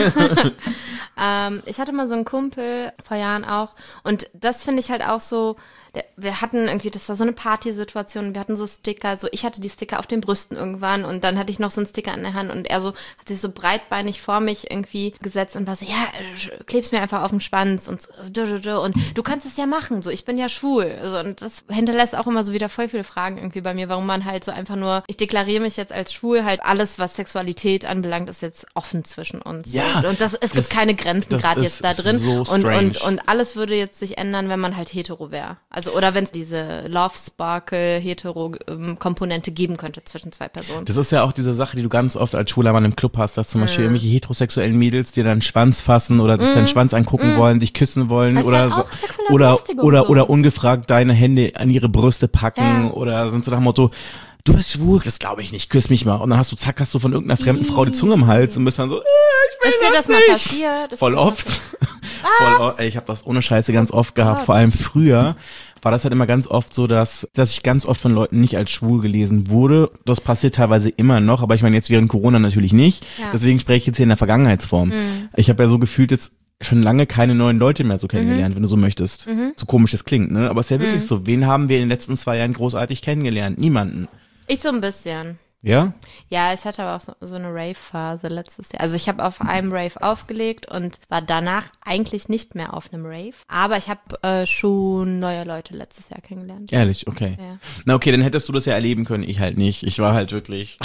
Ich hatte mal so einen Kumpel vor Jahren auch und das finde ich halt auch so, wir hatten irgendwie, das war so eine Partysituation, wir hatten so Sticker, so ich hatte die Sticker auf den Brüsten irgendwann und dann hatte ich noch so einen Sticker in der Hand und er so hat sich so breitbeinig vor mich irgendwie gesetzt und war so, ja, kleb's mir einfach auf den Schwanz und du kannst es ja machen, so ich bin ja schwul. So, und das hinterlässt auch immer so wieder voll viele Fragen irgendwie bei mir, warum man halt so einfach nur, ich deklariere mich jetzt als schwul, halt alles, was Sexualität anbelangt, ist jetzt offen zwischen uns. Ja, Und es gibt keine Grenzen das gerade ist jetzt da drin. so strange. Und alles würde jetzt sich ändern, wenn man halt hetero wäre. Also, oder wenn es diese Love-Sparkle-Hetero-Komponente geben könnte zwischen zwei Personen. Das ist ja auch diese Sache, die du ganz oft als schwuler Mann im Club hast, dass zum Beispiel irgendwelche heterosexuellen Mädels dir deinen Schwanz fassen oder sich deinen Schwanz angucken wollen, dich küssen wollen Das ist oder halt so, auch sexuelle Belästigung so. oder ungefragt deine Hände an ihre Brüste packen Ja. oder sind so nach dem Motto, du bist schwul, das glaube ich nicht, küss mich mal. Und dann hast du von irgendeiner fremden Frau die Zunge im Hals und bist dann so, ich will Ist dir das mal nicht. passiert? Ist Voll dir das mal oft. Voll oft. Ey, ich habe das ohne Scheiße ganz oft gehabt. Vor allem früher war das halt immer ganz oft so, dass ich ganz oft von Leuten nicht als schwul gelesen wurde. Das passiert teilweise immer noch, aber ich meine jetzt während Corona natürlich nicht. Ja. Deswegen spreche ich jetzt hier in der Vergangenheitsform. Ich habe ja so gefühlt jetzt schon lange keine neuen Leute mehr so kennengelernt, wenn du so möchtest. So komisch das klingt, ne? Aber es ist ja wirklich so. Wen haben wir in den letzten 2 Jahren großartig kennengelernt? Niemanden. Ich so ein bisschen. Ja? Ja, ich hatte aber auch so eine Rave-Phase letztes Jahr. Also ich habe auf einem Rave aufgelegt und war danach eigentlich nicht mehr auf einem Rave. Aber ich habe schon neue Leute letztes Jahr kennengelernt. Ehrlich, okay. Ja. Na okay, dann hättest du das ja erleben können, ich halt nicht. Ich war halt wirklich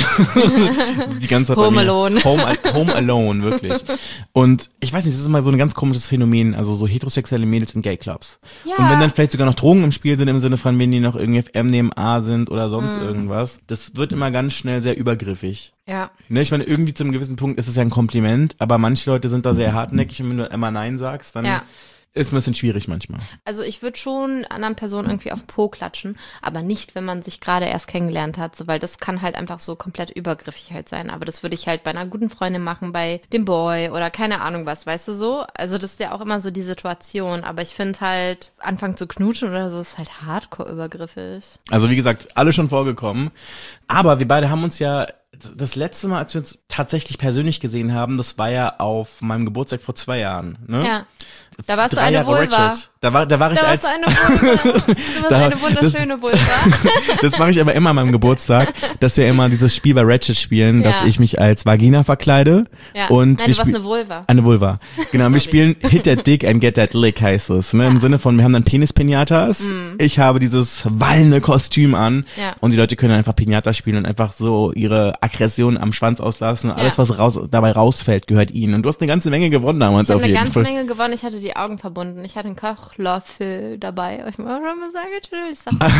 die ganze Zeit bei Home mir. alone. Home alone, wirklich. Und ich weiß nicht, das ist mal so ein ganz komisches Phänomen, also so heterosexuelle Mädels in Gay-Clubs. Ja. Und wenn dann vielleicht sogar noch Drogen im Spiel sind, im Sinne von, wenn die noch irgendwie MDMA sind oder sonst irgendwas, das wird immer ganz schnell sehr übergriffig. Ja. Ne, ich meine, irgendwie zu einem gewissen Punkt ist es ja ein Kompliment, aber manche Leute sind da sehr hartnäckig und wenn du immer Nein sagst, dann Ja. ist ein bisschen schwierig manchmal. Also ich würde schon anderen Personen irgendwie auf den Po klatschen, aber nicht, wenn man sich gerade erst kennengelernt hat, so, weil das kann halt einfach so komplett übergriffig halt sein. Aber das würde ich halt bei einer guten Freundin machen, bei dem Boy oder keine Ahnung was, weißt du so? Also das ist ja auch immer so die Situation, aber ich finde halt, anfangen zu knutschen oder so ist halt hardcore übergriffig. Also wie gesagt, alle schon vorgekommen. Aber wir beide haben uns ja das letzte Mal, als wir uns tatsächlich persönlich gesehen haben, das war ja auf meinem Geburtstag vor 2 Jahren. Ne? Ja. Da warst 3 du eine Jahre Vulva. Ratchet. Da war ich Da als warst du eine Vulva. Du warst Da- eine wunderschöne Vulva. das mache ich aber immer an meinem Geburtstag, dass wir immer dieses Spiel bei Ratchet spielen, dass Ja. ich mich als Vagina verkleide Ja. und Nein, wir du warst spiel- eine Vulva. Eine Vulva. Genau, wir spielen Hit That Dick and Get That Lick heißt es. Ne? Im Sinne von, wir haben dann Penis-Pinatas. Ich habe dieses wallende Kostüm an Ja. und die Leute können einfach Pinata spielen und einfach so ihre Aggression am Schwanz auslassen. Und alles, Ja. was dabei rausfällt, gehört ihnen. Und du hast eine ganze Menge gewonnen damals Ich auf habe eine jeden ganze Fall. Menge gewonnen. Ich hatte die Augen verbunden. Ich hatte einen Kochlöffel dabei. Ich muss schon mal sagen, natürlich.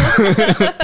Sag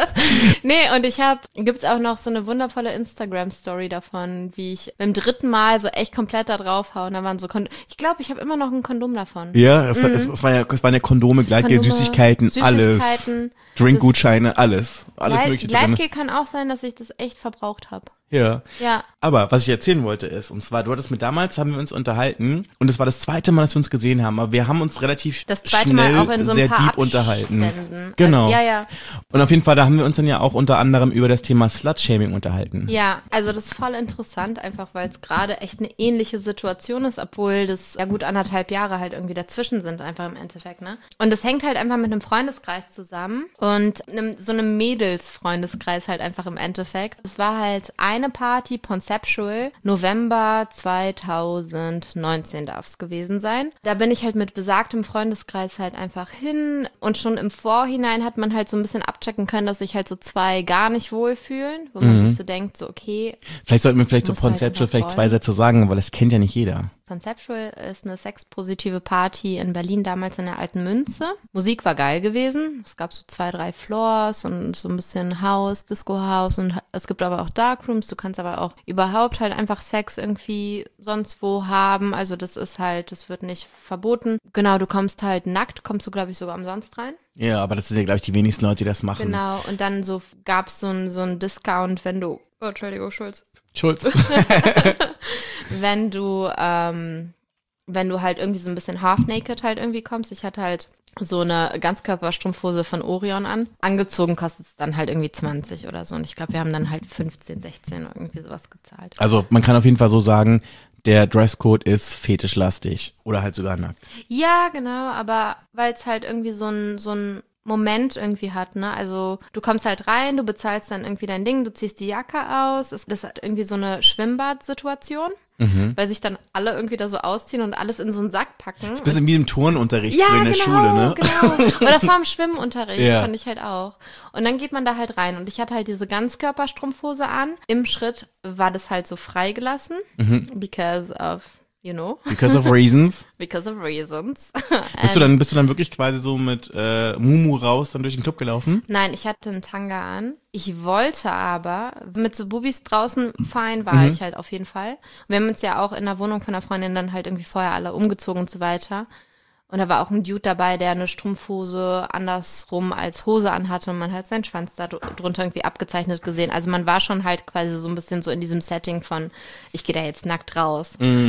nee, und gibt's auch noch so eine wundervolle Instagram-Story davon, wie ich beim 3. Mal so echt komplett da drauf hau. Und da waren so ich glaube, ich habe immer noch ein Kondom davon. Ja, es waren ja Kondome, Gleitgel, Kondome, Süßigkeiten, alles. Süßigkeiten. Drinkgutscheine, alles. Alles mögliche drin. Gleitgel kann auch sein, dass ich das echt verbraucht habe. Ja. Ja. Aber was ich erzählen wollte ist, und zwar, haben wir uns unterhalten und es war das 2. Mal, dass wir uns gesehen haben, aber wir haben uns relativ Das 2. schnell Mal auch in so ein sehr paar deep unterhalten. Abständen. Genau. Ja, ja. Und auf jeden Fall, da haben wir uns dann ja auch unter anderem über das Thema Slut-Shaming unterhalten. Ja, also das ist voll interessant, einfach weil es gerade echt eine ähnliche Situation ist, obwohl das ja gut 1,5 Jahre halt irgendwie dazwischen sind, einfach im Endeffekt, ne? Und das hängt halt einfach mit einem Freundeskreis zusammen und so einem Mädels-Freundeskreis halt einfach im Endeffekt. Es war halt eine Party, Conceptual, November 2019 darf es gewesen sein. Da bin ich halt mit besagtem Freundeskreis halt einfach hin und schon im Vorhinein hat man halt so ein bisschen abchecken können, dass sich halt so zwei gar nicht wohlfühlen, wo man sich so denkt, so okay. Vielleicht sollten wir vielleicht so musst du halt Conceptual einfach vielleicht zwei wollen. Sätze sagen, weil das kennt ja nicht jeder. Conceptual ist eine sexpositive Party in Berlin, damals in der Alten Münze. Musik war geil gewesen. Es gab so 2, 3 Floors und so ein bisschen House, Disco-House und es gibt aber auch Darkrooms. Du kannst aber auch überhaupt halt einfach Sex irgendwie sonst wo haben. Also das ist halt, das wird nicht verboten. Genau, du kommst halt nackt, kommst du glaube ich sogar umsonst rein. Ja, aber das sind ja, glaube ich, die wenigsten Leute, die das machen. Genau, und dann so gab es so ein Discount, wenn du, oh, Entschuldigung, Schulz. Wenn du halt irgendwie so ein bisschen half-naked halt irgendwie kommst. Ich hatte halt so eine Ganzkörperstrumpfhose von Orion an. Angezogen kostet es dann halt irgendwie 20 oder so. Und ich glaube, wir haben dann halt 15, 16 irgendwie sowas gezahlt. Also man kann auf jeden Fall so sagen, der Dresscode ist fetischlastig oder halt sogar nackt. Ja, genau, aber weil es halt irgendwie so ein Moment irgendwie hat, ne? Also du kommst halt rein, du bezahlst dann irgendwie dein Ding, du ziehst die Jacke aus. Das hat irgendwie so eine Schwimmbad-Situation, weil sich dann alle irgendwie da so ausziehen und alles in so einen Sack packen. Das ist ein bisschen wie im Turnunterricht Ja, früher in der genau, Schule, ne? genau. Oder vorm Schwimmunterricht Ja. fand ich halt auch. Und dann geht man da halt rein und ich hatte halt diese Ganzkörperstrumpfhose an. Im Schritt war das halt so freigelassen, because of, you know, Because of reasons. because of reasons. Bist du dann wirklich quasi so mit Mumu raus dann durch den Club gelaufen? Nein, ich hatte einen Tanga an. Ich wollte aber mit so Bubis draußen fein war ich halt auf jeden Fall. Und wir haben uns ja auch in der Wohnung von einer Freundin dann halt irgendwie vorher alle umgezogen und so weiter. Und da war auch ein Dude dabei, der eine Strumpfhose andersrum als Hose anhatte und man hat seinen Schwanz da drunter irgendwie abgezeichnet gesehen. Also man war schon halt quasi so ein bisschen so in diesem Setting von, ich gehe da jetzt nackt raus.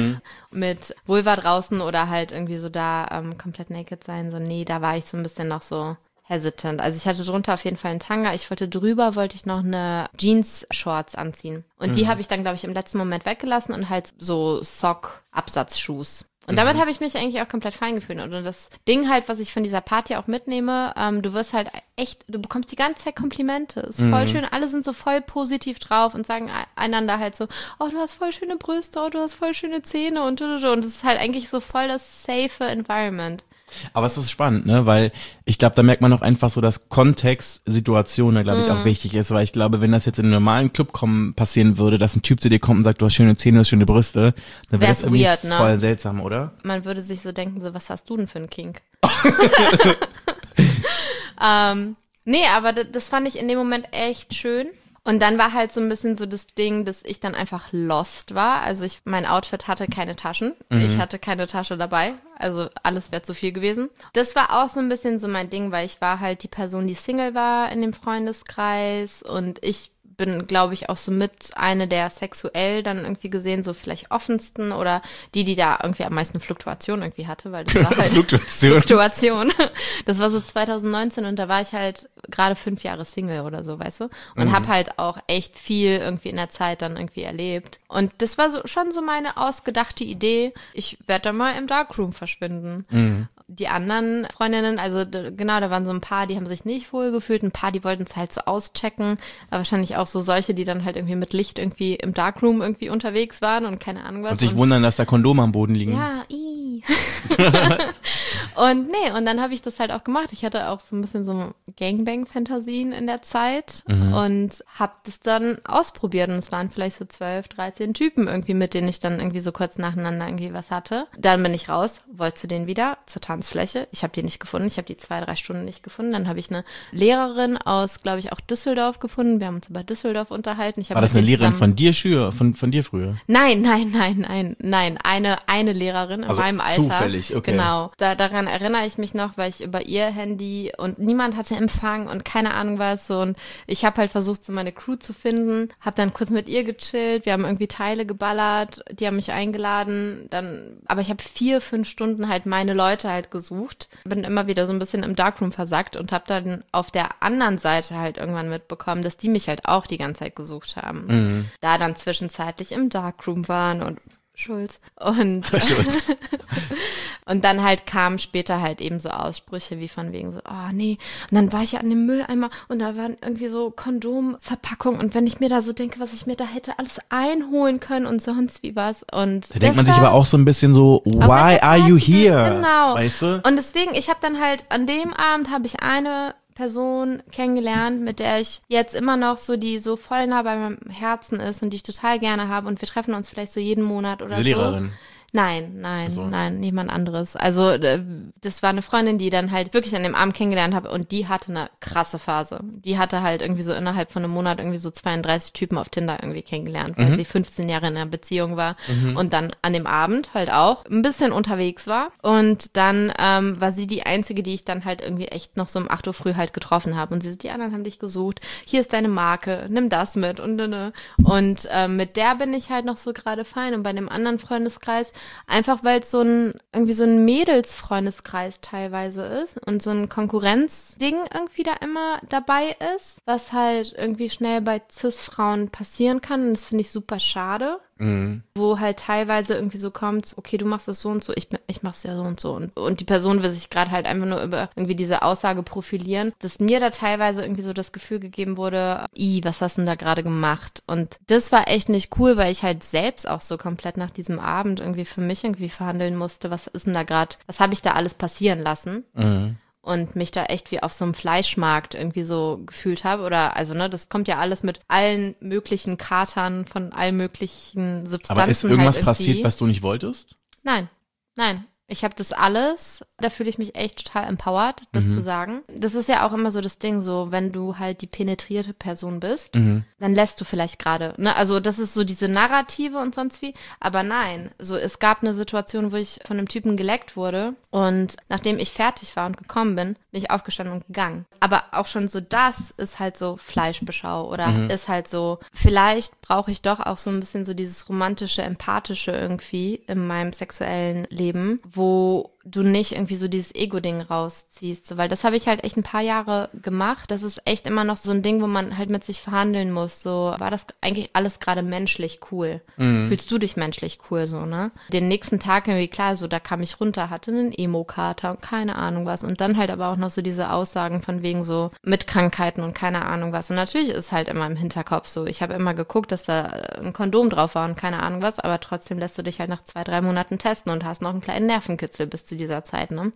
Mit Vulva draußen oder halt irgendwie so da komplett naked sein. So, nee, da war ich so ein bisschen noch so hesitant. Also ich hatte drunter auf jeden Fall einen Tanga. Wollte ich noch eine Jeans-Shorts anziehen. Und die habe ich dann, glaube ich, im letzten Moment weggelassen und halt so Sock-Absatzschuhs. Und damit habe ich mich eigentlich auch komplett fein gefühlt. Und das Ding halt, was ich von dieser Party auch mitnehme, du wirst halt echt, du bekommst die ganze Zeit Komplimente. Ist voll schön. Alle sind so voll positiv drauf und sagen einander halt so, oh, du hast voll schöne Brüste, oh, du hast voll schöne Zähne und es ist halt eigentlich so voll das safe Environment. Aber es ist spannend, ne, weil ich glaube, da merkt man auch einfach so, dass Kontext, Situation da, glaube ich, auch wichtig ist, weil ich glaube, wenn das jetzt in einem normalen Club passieren würde, dass ein Typ zu dir kommt und sagt, du hast schöne Zähne, du hast schöne Brüste, dann wäre das irgendwie weird, ne? voll seltsam, oder? Man würde sich so denken, so, was hast du denn für einen Kink? Nee, aber das fand ich in dem Moment echt schön. Und dann war halt so ein bisschen so das Ding, dass ich dann einfach lost war. Also mein Outfit hatte keine Taschen. Ich hatte keine Tasche dabei. Also alles wäre zu viel gewesen. Das war auch so ein bisschen so mein Ding, weil ich war halt die Person, die Single war in dem Freundeskreis. Und ich bin, glaube ich, auch so mit eine der sexuell dann irgendwie gesehen, so vielleicht offensten oder die da irgendwie am meisten Fluktuation irgendwie hatte, weil das war halt Fluktuation. Das war so 2019 und da war ich halt gerade 5 Jahre Single oder so, weißt du? Und habe halt auch echt viel irgendwie in der Zeit dann irgendwie erlebt. Und das war schon so meine ausgedachte Idee, ich werde da mal im Darkroom verschwinden. Die anderen Freundinnen, also genau, da waren so ein paar, die haben sich nicht wohl gefühlt, ein paar, die wollten es halt so auschecken, aber wahrscheinlich auch so solche, die dann halt irgendwie mit Licht irgendwie im Darkroom irgendwie unterwegs waren und keine Ahnung was. Und sich wundern, dass da Kondome am Boden liegen. Ja, Und und dann habe ich das halt auch gemacht. Ich hatte auch so ein bisschen so Gangbang-Fantasien in der Zeit und habe das dann ausprobiert. Und es waren vielleicht so 12, 13 Typen irgendwie, mit denen ich dann irgendwie so kurz nacheinander irgendwie was hatte. Dann bin ich raus, wollte zu denen wieder, zur Tanzfläche. Ich habe die nicht gefunden. Ich habe die 2, 3 Stunden nicht gefunden. Dann habe ich eine Lehrerin aus, glaube ich, auch Düsseldorf gefunden. Wir haben uns über Düsseldorf unterhalten. War das eine Lehrerin von dir von dir früher? Nein. Eine Lehrerin in meinem Alter. Zufällig, okay. Genau. Daran erinnere ich mich noch, weil ich über ihr Handy und niemand hatte Empfang und keine Ahnung was. So, und ich habe halt versucht, so meine Crew zu finden. Habe dann kurz mit ihr gechillt. Wir haben irgendwie Teile geballert. Die haben mich eingeladen. Aber ich habe 4, 5 Stunden halt meine Leute halt gesucht. Bin immer wieder so ein bisschen im Darkroom versackt und habe dann auf der anderen Seite halt irgendwann mitbekommen, dass die mich halt auch die ganze Zeit gesucht haben. Da dann zwischenzeitlich im Darkroom waren und Schulz. Und, Schulz. und dann halt kamen später halt eben so Aussprüche wie von wegen so, oh nee. Und dann war ich ja an dem Mülleimer und da waren irgendwie so Kondomverpackungen und wenn ich mir da so denke, was ich mir da hätte alles einholen können und sonst wie was. Und Da denkt man sich aber auch so ein bisschen so, why are you here? Genau. Weißt du? Und deswegen, ich habe dann halt, an dem Abend habe ich eine Person kennengelernt, mit der ich jetzt immer noch so, die so voll nah bei meinem Herzen ist und die ich total gerne habe und wir treffen uns vielleicht so jeden Monat oder Diese so. Lehrerin. Nein, so. niemand anderes. Also das war eine Freundin, die dann halt wirklich an dem Abend kennengelernt habe und die hatte eine krasse Phase. Die hatte halt irgendwie so innerhalb von einem Monat irgendwie so 32 Typen auf Tinder irgendwie kennengelernt, weil sie 15 Jahre in einer Beziehung war und dann an dem Abend halt auch ein bisschen unterwegs war. Und dann war sie die Einzige, die ich dann halt irgendwie echt noch so um 8 Uhr früh halt getroffen habe. Und sie so, die anderen haben dich gesucht, hier ist deine Marke, nimm das mit und mit der bin ich halt noch so gerade fein. Und bei dem anderen Freundeskreis einfach, weil es irgendwie so ein Mädelsfreundeskreis teilweise ist und so ein Konkurrenzding irgendwie da immer dabei ist, was halt irgendwie schnell bei Cis-Frauen passieren kann und das finde ich super schade. Wo halt teilweise irgendwie so kommt, okay, du machst das so und so, ich mach's ja so und so. Und die Person will sich gerade halt einfach nur über irgendwie diese Aussage profilieren, dass mir da teilweise irgendwie so das Gefühl gegeben wurde, was hast du denn da gerade gemacht? Und das war echt nicht cool, weil ich halt selbst auch so komplett nach diesem Abend irgendwie für mich irgendwie verhandeln musste, was ist denn da gerade, was habe ich da alles passieren lassen? Und mich da echt wie auf so einem Fleischmarkt irgendwie so gefühlt habe. Oder, also, ne, das kommt ja alles mit allen möglichen Katern von allen möglichen Substanzen. Aber ist irgendwas halt passiert, was du nicht wolltest? Nein. Ich habe das alles, da fühle ich mich echt total empowered, das zu sagen. Das ist ja auch immer so das Ding, so wenn du halt die penetrierte Person bist, dann lässt du vielleicht gerade, ne, also das ist so diese Narrative und sonst wie, aber nein, so es gab eine Situation, wo ich von einem Typen geleckt wurde und nachdem ich fertig war und gekommen bin ich aufgestanden und gegangen. Aber auch schon so das ist halt so Fleischbeschau oder ist halt so, vielleicht brauche ich doch auch so ein bisschen so dieses romantische, empathische irgendwie in meinem sexuellen Leben, wo du nicht irgendwie so dieses Ego-Ding rausziehst, so, weil das habe ich halt echt ein paar Jahre gemacht. Das ist echt immer noch so ein Ding, wo man halt mit sich verhandeln muss, so, war das eigentlich alles gerade menschlich cool? Fühlst du dich menschlich cool, so, ne? Den nächsten Tag irgendwie, klar, so, da kam ich runter, hatte einen Emo-Kater und keine Ahnung was und dann halt aber auch noch so diese Aussagen von wegen so mit Krankheiten und keine Ahnung was und natürlich ist halt immer im Hinterkopf so, ich habe immer geguckt, dass da ein Kondom drauf war und keine Ahnung was, aber trotzdem lässt du dich halt nach 2-3 Monaten testen und hast noch einen kleinen Nervenkitzel bis zu dieser Zeit, ne?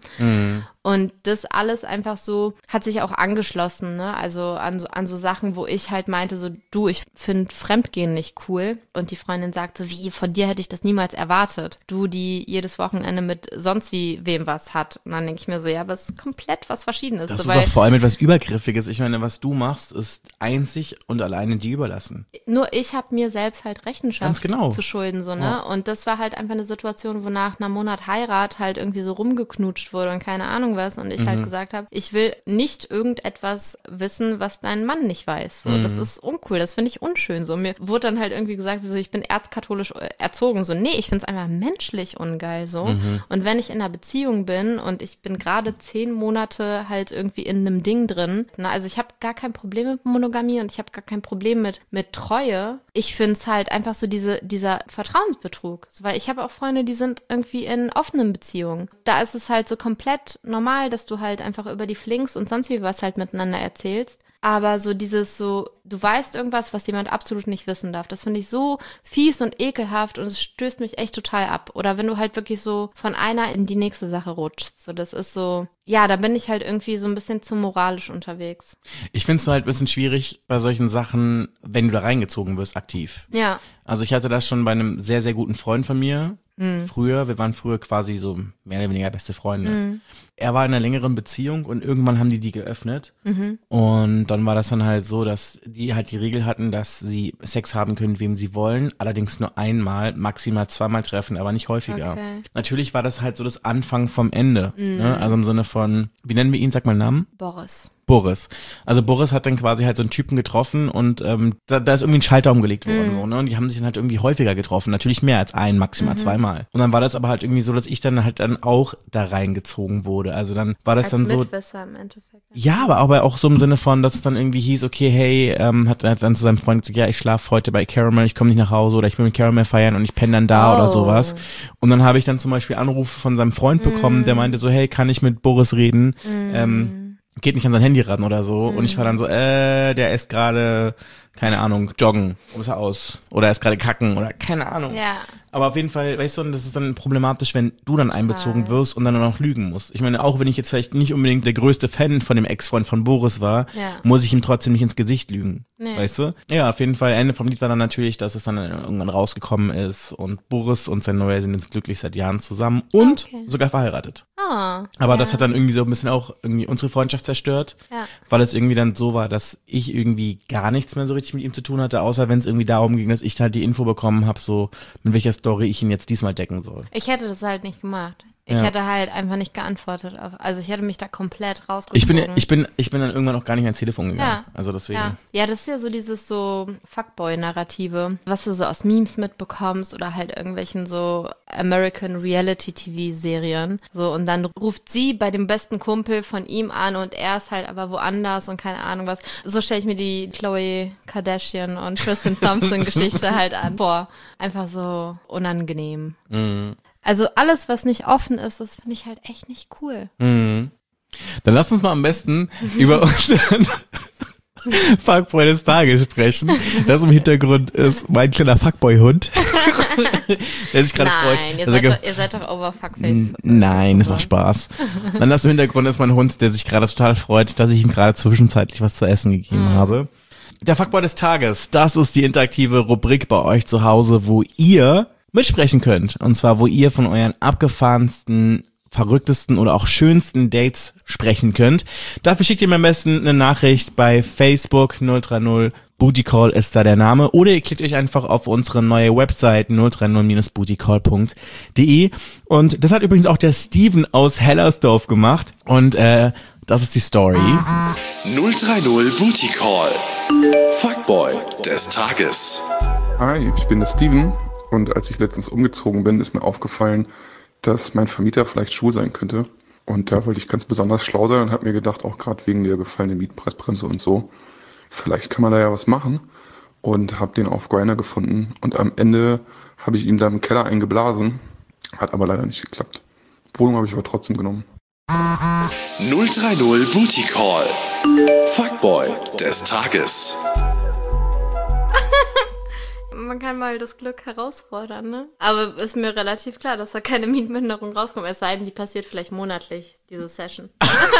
Und das alles einfach so hat sich auch angeschlossen, ne? Also an so Sachen, wo ich halt meinte so, du, ich finde Fremdgehen nicht cool und die Freundin sagt so, wie, von dir hätte ich das niemals erwartet. Du, die jedes Wochenende mit sonst wie wem was hat. Und dann denke ich mir so, ja, aber es ist komplett was Verschiedenes. Das so, ist auch vor allem etwas Übergriffiges. Ich meine, was du machst, ist einzig und alleine dir überlassen. nur ich habe mir selbst halt Rechenschaft Ganz genau. zu schulden, so, ne? Ja. Und das war halt einfach eine Situation, wo nach einem Monat Heirat halt irgendwie so rumgeknutscht wurde und keine Ahnung was. Und ich halt gesagt habe, ich will nicht irgendetwas wissen, was dein Mann nicht weiß. So, das ist uncool, das finde ich unschön. So, mir wurde dann halt irgendwie gesagt, so, ich bin erzkatholisch erzogen. So, nee, ich finde es einfach menschlich ungeil. So. Und wenn ich in einer Beziehung bin und ich bin gerade 10 Monate halt irgendwie in einem Ding drin, na, also ich habe gar kein Problem mit Monogamie und ich habe gar kein Problem mit Treue. Ich finde es halt einfach so dieser Vertrauensbetrug. So, weil ich habe auch Freunde, die sind irgendwie in offenen Beziehungen. Da ist es halt so komplett normal, dass du halt einfach über die Flinks und sonst wie was halt miteinander erzählst. Aber so dieses so, du weißt irgendwas, was jemand absolut nicht wissen darf. Das finde ich so fies und ekelhaft und es stößt mich echt total ab. Oder wenn du halt wirklich so von einer in die nächste Sache rutschst. So, das ist so, ja, da bin ich halt irgendwie so ein bisschen zu moralisch unterwegs. Ich finde es halt ein bisschen schwierig bei solchen Sachen, wenn du da reingezogen wirst, aktiv. Ja. Also ich hatte das schon bei einem sehr, sehr guten Freund von mir. Wir waren früher quasi so mehr oder weniger beste Freunde. Er war in einer längeren Beziehung und irgendwann haben die geöffnet. Und dann war das dann halt so, dass die halt die Regel hatten, dass sie Sex haben können, mit wem sie wollen, allerdings nur einmal, maximal 2-mal treffen, aber nicht häufiger. Okay. Natürlich war das halt so das Anfang vom Ende. Ne? Also im Sinne von, wie nennen wir ihn, sag mal einen Namen? Boris. Boris. Also Boris hat dann quasi halt so einen Typen getroffen und da ist irgendwie ein Schalter umgelegt worden. So, ne? Und die haben sich dann halt irgendwie häufiger getroffen. Natürlich mehr als maximal zweimal. Und dann war das aber halt irgendwie so, dass ich dann halt dann auch da reingezogen wurde. Also dann war das Als dann so... Mitwisser im Endeffekt. Ja, aber auch so im Sinne von, dass es dann irgendwie hieß, okay, hey, hat dann zu seinem Freund gesagt, ja, ich schlafe heute bei Caramel, ich komme nicht nach Hause oder ich bin mit Caramel feiern und ich penne dann da oder sowas. Und dann habe ich dann zum Beispiel Anrufe von seinem Freund bekommen, der meinte so, hey, kann ich mit Boris reden? Geht nicht an sein Handy ran oder so. Und ich war dann so, der ist gerade, keine Ahnung, joggen. Wo ist er aus? Oder er ist gerade kacken oder keine Ahnung. Ja. Aber auf jeden Fall, weißt du, das ist dann problematisch, wenn du dann einbezogen wirst und dann auch noch lügen musst. Ich meine, auch wenn ich jetzt vielleicht nicht unbedingt der größte Fan von dem Ex-Freund von Boris war, muss ich ihm trotzdem nicht ins Gesicht lügen. Nee. Weißt du? Ja, auf jeden Fall, Ende vom Lied war dann natürlich, dass es dann irgendwann rausgekommen ist und Boris und sein Neuer sind jetzt glücklich seit Jahren zusammen und sogar verheiratet. Aber das hat dann irgendwie so ein bisschen auch irgendwie unsere Freundschaft zerstört, weil es irgendwie dann so war, dass ich irgendwie gar nichts mehr so richtig mit ihm zu tun hatte, außer wenn es irgendwie darum ging, dass ich halt die Info bekommen habe, so mit welcher Story ich ihn jetzt diesmal decken soll. Ich hätte das halt nicht gemacht. Ich hätte halt einfach nicht geantwortet. Also ich hätte mich da komplett rausgezogen. Ich bin dann irgendwann auch gar nicht mehr ins Telefon gegangen. Ja. Also deswegen. Ja, das ist ja so dieses so Fuckboy-Narrative, was du so aus Memes mitbekommst oder halt irgendwelchen so American Reality-TV-Serien. So, und dann ruft sie bei dem besten Kumpel von ihm an und er ist halt aber woanders und keine Ahnung was. So stelle ich mir die Khloe Kardashian und Tristan Thompson-Geschichte halt an. Boah, einfach so unangenehm. Mhm. Also alles, was nicht offen ist, das finde ich halt echt nicht cool. Mhm. Dann lass uns mal am besten über unseren Fuckboy des Tages sprechen. Das im Hintergrund ist mein kleiner Fuckboy-Hund, der sich gerade freut. Nein, ihr seid doch over Fuckface. Nein, das macht Spaß. Dann das im Hintergrund ist mein Hund, der sich gerade total freut, dass ich ihm gerade zwischenzeitlich was zu essen gegeben habe. Der Fuckboy des Tages, das ist die interaktive Rubrik bei euch zu Hause, wo ihr mitsprechen könnt. Und zwar, wo ihr von euren abgefahrensten, verrücktesten oder auch schönsten Dates sprechen könnt. Dafür schickt ihr mir am besten eine Nachricht bei Facebook 030 Booty Call ist da der Name. Oder ihr klickt euch einfach auf unsere neue Website 030-bootycall.de. Und das hat übrigens auch der Steven aus Hellersdorf gemacht. Und das ist die Story. 030 Booty Call. Fuckboy des Tages. Hi, ich bin der Steven. Und als ich letztens umgezogen bin, ist mir aufgefallen, dass mein Vermieter vielleicht schwul sein könnte. Und da wollte ich ganz besonders schlau sein und habe mir gedacht, auch gerade wegen der gefallenen Mietpreisbremse und so, vielleicht kann man da ja was machen. Und habe den auf Grindr gefunden. Und am Ende habe ich ihm dann im Keller eingeblasen. Hat aber leider nicht geklappt. Wohnung habe ich aber trotzdem genommen. 030 Booty Call. Fuckboy des Tages. Man kann mal das Glück herausfordern, ne? Aber ist mir relativ klar, dass da keine Mietminderung rauskommt. Es sei denn, die passiert vielleicht monatlich, diese Session.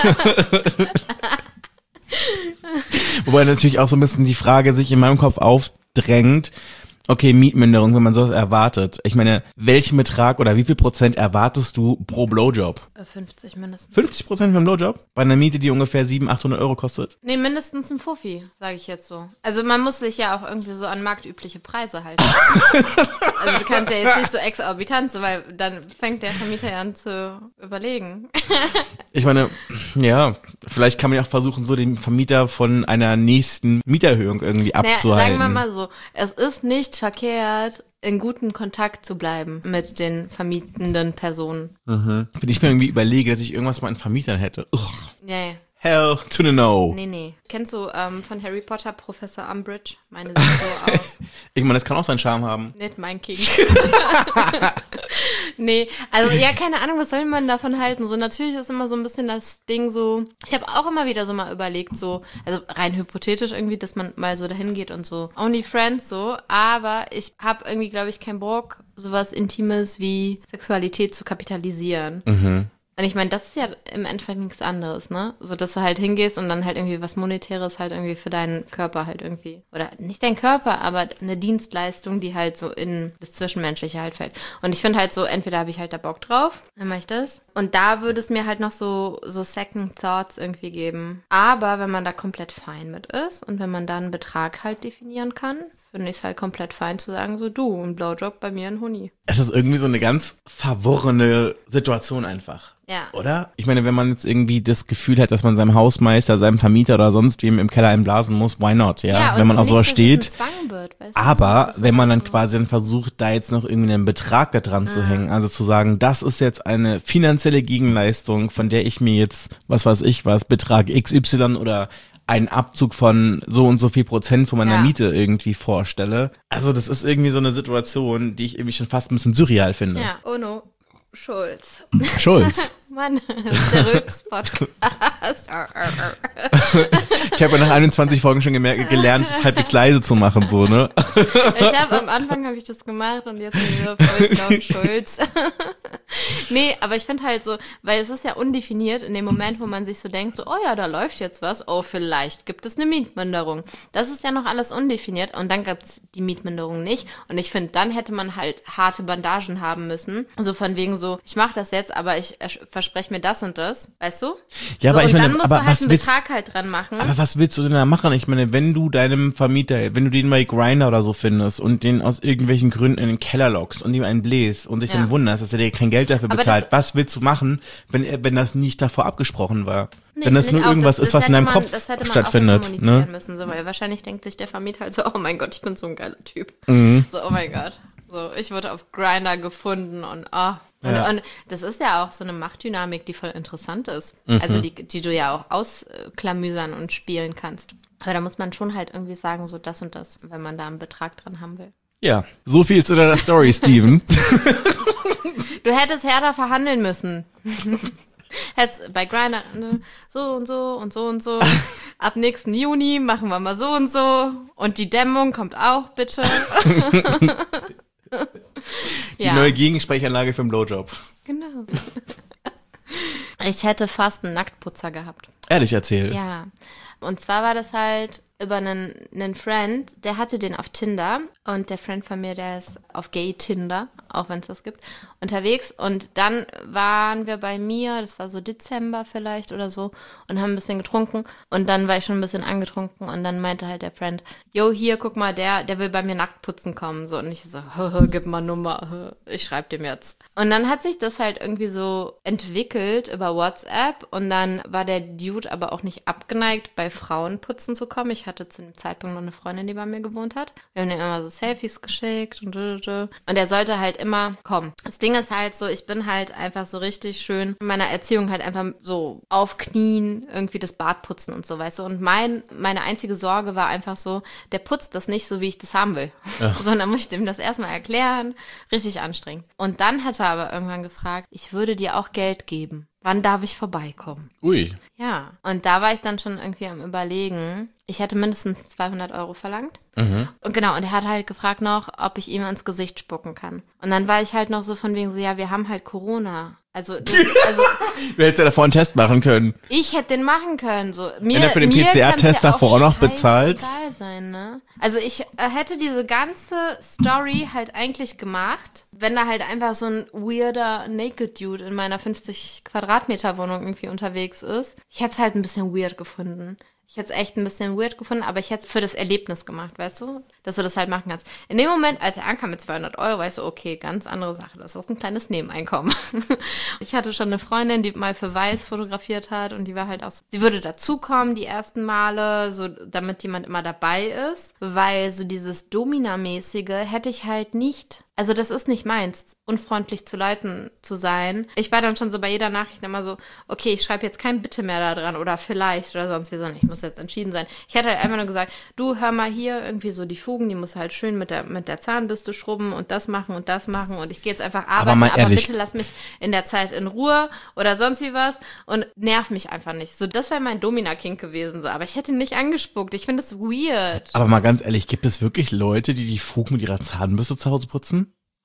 Wobei natürlich auch so ein bisschen die Frage sich in meinem Kopf aufdrängt, okay, Mietminderung, wenn man sowas erwartet. Ich meine, welchen Betrag oder wie viel Prozent erwartest du pro Blowjob? 50 mindestens. 50% für einen Blowjob? Bei einer Miete, die ungefähr 700-800 Euro kostet? Nee, mindestens ein Fuffi, sage ich jetzt so. Also man muss sich ja auch irgendwie so an marktübliche Preise halten. Also du kannst ja jetzt nicht so exorbitant, weil dann fängt der Vermieter ja an zu überlegen. Ich meine, ja, vielleicht kann man ja auch versuchen, so den Vermieter von einer nächsten Mieterhöhung irgendwie abzuhalten. Sagen wir mal so, es ist nicht verkehrt, in gutem Kontakt zu bleiben mit den vermietenden Personen. Wenn ich mir irgendwie überlege, dass ich irgendwas mal an Vermietern hätte. Nee. Hell to the no. Nee. Kennst du von Harry Potter Professor Umbridge? Meine sieht so aus. Ich meine, das kann auch seinen Charme haben. Nicht mein King. Nee, also ja, keine Ahnung, was soll man davon halten? So, natürlich ist immer so ein bisschen das Ding so, ich habe auch immer wieder so mal überlegt, so, also rein hypothetisch irgendwie, dass man mal so dahin geht und so, only friends so, aber ich habe irgendwie, glaube ich, keinen Bock, sowas Intimes wie Sexualität zu kapitalisieren. Und ich meine, das ist ja im Endeffekt nichts anderes, ne? So, dass du halt hingehst und dann halt irgendwie was Monetäres halt irgendwie für deinen Körper halt irgendwie, oder nicht dein Körper, aber eine Dienstleistung, die halt so in das Zwischenmenschliche halt fällt. Und ich finde halt so, entweder habe ich halt da Bock drauf, dann mache ich das. Und da würde es mir halt noch so Second Thoughts irgendwie geben. Aber wenn man da komplett fein mit ist und wenn man da einen Betrag halt definieren kann finde ich es halt komplett fein zu sagen, so du, ein Blowjob bei mir ein Huni. Es ist irgendwie so eine ganz verworrene Situation einfach. Ja. Oder? Ich meine, wenn man jetzt irgendwie das Gefühl hat, dass man seinem Hausmeister, seinem Vermieter oder sonst wem im Keller einblasen muss, why not, ja? und Wenn man auf nicht, sowas dass es steht. ein Zwang wird, weißt du? Aber Das ist wenn man halt dann so. quasi dann versucht, da jetzt noch irgendwie einen Betrag da dran zu hängen, also zu sagen, das ist jetzt eine finanzielle Gegenleistung, von der ich mir jetzt, was weiß ich was, Betrag XY oder einen Abzug von so und so viel Prozent von meiner Ja. Miete irgendwie vorstelle. Also das ist irgendwie so eine Situation, die ich irgendwie schon fast ein bisschen surreal finde. Ja, Ono Schulz. Schulz. Mann, das ist der Rücks-Podcast. Ich habe ja nach 21 Folgen schon gelernt, es halbwegs leise zu machen, so, ne? Am Anfang habe ich das gemacht und jetzt bin ich auf Schulz. Nee, aber ich finde halt so, weil es ist ja undefiniert in dem Moment, wo man sich so denkt, so, oh ja, da läuft jetzt was, oh, vielleicht gibt es eine Mietminderung. Das ist ja noch alles undefiniert und dann gibt es die Mietminderung nicht. Und ich finde, dann hätte man halt harte Bandagen haben müssen. So von wegen so, ich mache das jetzt, aber ich verspreche mir das und das, weißt du? Ja, so, aber ich und meine, dann musst aber du halt was einen willst, Betrag halt dran machen. aber was willst du denn da machen? Ich meine, wenn du deinem Vermieter, wenn du den bei Grindr oder so findest und den aus irgendwelchen Gründen in den Keller lockst und ihm einen bläst und dich Ja. dann wunderst, dass er dir kein Geld dafür Aber bezahlt, das- was willst du machen, wenn das nicht davor abgesprochen war? Nee, wenn das finde nur ich auch, irgendwas das ist, was in hätte deinem man- Kopf das hätte man stattfindet, auch kommunizieren ne? müssen, so, weil wahrscheinlich denkt sich der Vermieter halt so, oh mein Gott, ich bin so ein geiler Typ. Mhm. So, oh mein Gott. So, ich wurde auf Grindr gefunden und Ja. und das ist ja auch so eine Machtdynamik, die voll interessant ist. Mhm. Also die du ja auch ausklamüsern und spielen kannst. Aber da muss man schon halt irgendwie sagen, so das und das, wenn man da einen Betrag dran haben will. Ja, so viel zu deiner Story, Steven. Du hättest härter verhandeln müssen. Hättest bei Grindr ne, so und so und so und so. Ab nächsten Juni machen wir mal so und so. Und die Dämmung kommt auch, bitte. Die neue Gegensprechanlage für den Blowjob. Genau. Ich hätte fast einen Nacktputzer gehabt. Ehrlich erzähl. Ja. Und zwar war das halt über einen Friend, der hatte den auf Tinder und der Friend von mir, der ist auf Gay-Tinder, auch wenn es das gibt, unterwegs. Und dann waren wir bei mir, das war so Dezember vielleicht oder so, und haben ein bisschen getrunken. Und dann war ich schon ein bisschen angetrunken und dann meinte halt der Friend, yo, hier, guck mal, der will bei mir nackt putzen kommen. So, und ich so, gib mal Nummer, ich schreib dem jetzt. Und dann hat sich das halt irgendwie so entwickelt über WhatsApp und dann war der Dude aber auch nicht abgeneigt, bei Frauen putzen zu kommen. Ich hatte zu dem Zeitpunkt noch eine Freundin, die bei mir gewohnt hat. Wir haben ihm immer so Selfies geschickt und er sollte halt immer kommen. Das Ding ist halt so, ich bin halt einfach so richtig schön in meiner Erziehung halt einfach so auf Knien irgendwie das Bad putzen und so, weißt du. Und meine einzige Sorge war einfach so, der putzt das nicht so, wie ich das haben will. Ja. Sondern muss ich dem das erstmal erklären. Richtig anstrengend. Und dann hat er aber irgendwann gefragt, ich würde dir auch Geld geben. Wann darf ich vorbeikommen? Ui. Ja, und da war ich dann schon irgendwie am Überlegen. Ich hätte mindestens 200 € verlangt. Und genau, und er hat halt gefragt noch, ob ich ihm ins Gesicht spucken kann. Und dann war ich halt noch so von wegen so, ja, wir haben halt Corona. Also Du hättest ja davor einen Test machen können. ich hätte den machen können. So. Wenn er für den PCR-Test davor auch noch bezahlt. Egal sein, ne? Also ich hätte diese ganze Story halt eigentlich gemacht, wenn da halt einfach so ein weirder Naked Dude in meiner 50 Quadratmeter Wohnung irgendwie unterwegs ist. Ich hätte es halt ein bisschen weird gefunden. Ich hätte es echt ein bisschen weird gefunden, aber ich hätte es für das Erlebnis gemacht, weißt du? Dass du das halt machen kannst. In dem Moment, als er ankam mit 200 €, weißt du, okay, ganz andere Sache. Das ist ein kleines Nebeneinkommen. Ich hatte schon eine Freundin, die mal für Weiß fotografiert hat und die war halt auch so, sie würde dazukommen die ersten Male, so damit jemand immer dabei ist, weil so dieses Domina-mäßige hätte ich halt nicht. Also das ist nicht meins, unfreundlich zu Leuten zu sein. Ich war dann schon so bei jeder Nachricht immer so, okay, ich schreibe jetzt kein Bitte mehr da dran oder vielleicht oder sonst wie, sondern ich muss jetzt entschieden sein. Ich hätte halt einfach nur gesagt, du, hör mal hier, irgendwie so die Fugen, die muss halt schön mit der Zahnbürste schrubben und das machen und ich gehe jetzt einfach arbeiten, mal aber ehrlich. bitte lass mich in der Zeit in Ruhe oder sonst wie was und nerv mich einfach nicht. So, das wäre mein Domina-Kink gewesen, so, aber ich hätte ihn nicht angespuckt. Ich finde das weird. Aber mal ganz ehrlich, gibt es wirklich Leute, die die Fugen mit ihrer Zahnbürste zu Hause putzen?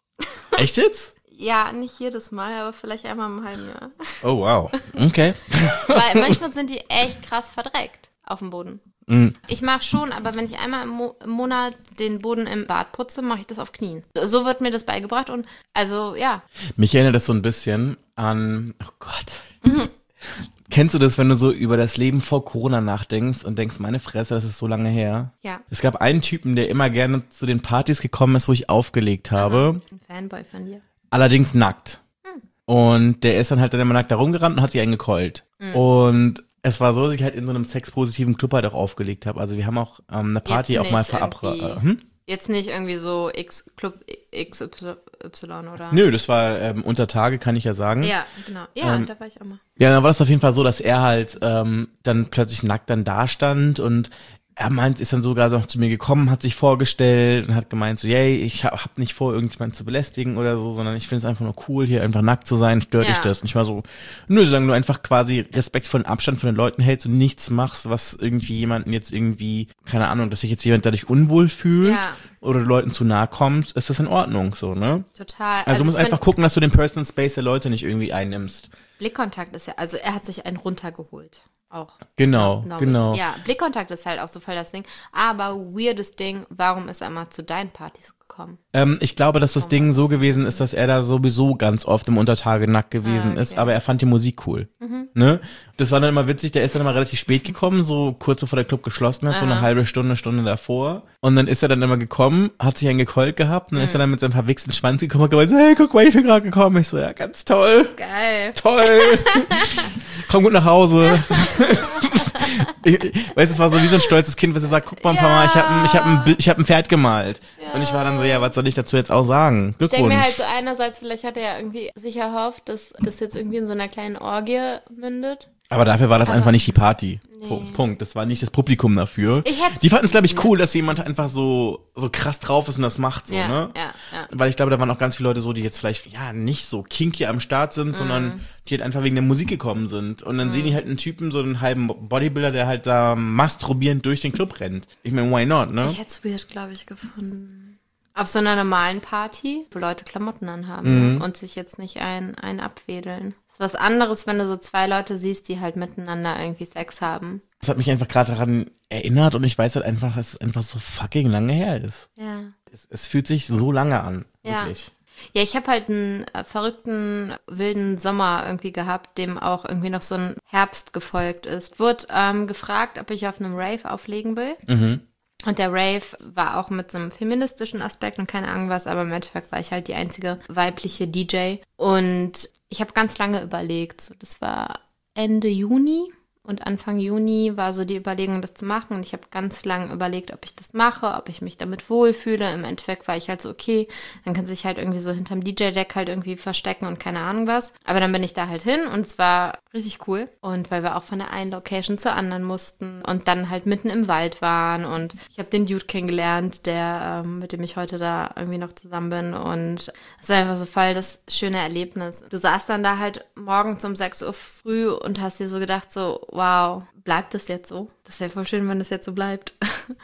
Echt jetzt? Ja, nicht jedes Mal, aber vielleicht einmal im halben Jahr. Oh, wow. Okay. Weil manchmal sind die echt krass verdreckt auf dem Boden. Mhm. Ich mache schon, aber wenn ich einmal im Monat den Boden im Bad putze, mache ich das auf Knien. So wird mir das beigebracht und also ja. Mich erinnert das so ein bisschen an, oh Gott. Kennst du das, wenn du so über das Leben vor Corona nachdenkst und denkst, meine Fresse, das ist so lange her? Ja. Es gab einen Typen, der immer gerne zu den Partys gekommen ist, wo ich aufgelegt habe. Ein Fanboy von dir. Allerdings nackt. Und der ist dann halt immer nackt da rumgerannt und hat sich eingekeult. Und es war so, dass ich halt in so einem sexpositiven Club halt auch aufgelegt habe. Also wir haben auch eine Party Jetzt auch mal nicht verabredet. Jetzt nicht irgendwie so Club XY oder? Nö, das war unter Tage, kann ich ja sagen. Ja, genau. Ja, da war ich auch mal. Ja, dann war das auf jeden Fall so, dass er halt dann plötzlich nackt dann da stand und er ist dann sogar noch zu mir gekommen, hat sich vorgestellt und hat gemeint so, yay, ich hab nicht vor, irgendjemanden zu belästigen oder so, sondern ich finde es einfach nur cool, hier einfach nackt zu sein, stört dich das? Und ich war so, nö, solange du einfach quasi respektvollen Abstand von den Leuten hältst und nichts machst, was irgendwie jemanden jetzt irgendwie, keine Ahnung, dass sich jetzt jemand dadurch unwohl fühlt oder du Leuten zu nahe kommst, ist das in Ordnung, so, ne? Total. Also du musst einfach gucken, dass du den Personal Space der Leute nicht irgendwie einnimmst. Blickkontakt ist ja, also er hat sich einen runtergeholt. Auch. Genau. Ja, Blickkontakt ist halt auch so voll das Ding. Aber weirdes Ding, warum ist er mal zu deinen Partys gekommen? Ich glaube, dass das Ding so gewesen ist, dass er da sowieso ganz oft im Untertage nackt gewesen ist, aber er fand die Musik cool. Ne? Das war dann immer witzig, der ist dann immer relativ spät gekommen, so kurz bevor der Club geschlossen hat, so eine halbe Stunde davor. Und dann ist er dann immer gekommen, hat sich einen gekeult gehabt und dann ist er dann mit seinem verwichsten Schwanz gekommen und gesagt, hey, guck mal, ich bin gerade gekommen. Ich so, ja, ganz toll. Geil. Toll. Komm gut nach Hause. Weißt du, es war so wie so ein stolzes Kind, was er sagt, guck mal, Mama, ich hab ein Pferd gemalt. Und ich war dann so, ja, was soll ich dazu jetzt auch sagen? Glückwunsch. Ich denke mir halt so einerseits, vielleicht hat er ja irgendwie sich erhofft, dass das jetzt irgendwie in so einer kleinen Orgie mündet. Aber dafür war das einfach nicht die Party. Punkt. Das war nicht das Publikum dafür. Die fanden es, glaube ich, cool, dass jemand einfach so krass drauf ist und das macht so, ne? Ja. Weil ich glaube, da waren auch ganz viele Leute so, die jetzt vielleicht, nicht so kinky am Start sind, sondern die halt einfach wegen der Musik gekommen sind. Und dann sehen die halt einen Typen, so einen halben Bodybuilder, der halt da masturbierend durch den Club rennt. Ich meine, why not, ne? Ich hätte es weird, glaube ich, gefunden. Auf so einer normalen Party, wo Leute Klamotten anhaben und sich jetzt nicht ein abwedeln. Das ist was anderes, wenn du so zwei Leute siehst, die halt miteinander irgendwie Sex haben. Das hat mich einfach gerade daran erinnert und ich weiß halt einfach, dass es einfach so fucking lange her ist. Ja. Es fühlt sich so lange an, wirklich. Ja, ich habe halt einen verrückten, wilden Sommer irgendwie gehabt, dem auch irgendwie noch so ein Herbst gefolgt ist. Wurde gefragt, ob ich auf einem Rave auflegen will. Und der Rave war auch mit so einem feministischen Aspekt und keine Ahnung was, aber im Endeffekt war ich halt die einzige weibliche DJ. Und ich habe ganz lange überlegt, so, das war Ende Juni. Und Anfang Juni war so die Überlegung, das zu machen. Und ich habe ganz lange überlegt, ob ich das mache, ob ich mich damit wohlfühle. Im Endeffekt war ich halt so, okay, dann kann sich halt irgendwie so hinterm DJ-Deck halt irgendwie verstecken und keine Ahnung was. Aber dann bin ich da halt hin und es war richtig cool. Und weil wir auch von der einen Location zur anderen mussten und dann halt mitten im Wald waren. Und ich habe den Dude kennengelernt, der mit dem ich heute da irgendwie noch zusammen bin. Und es war einfach so voll das schöne Erlebnis. Du saßt dann da halt morgens um 6 Uhr früh und hast dir so gedacht, so, wow, bleibt das jetzt so? Das wäre voll schön, wenn das jetzt so bleibt.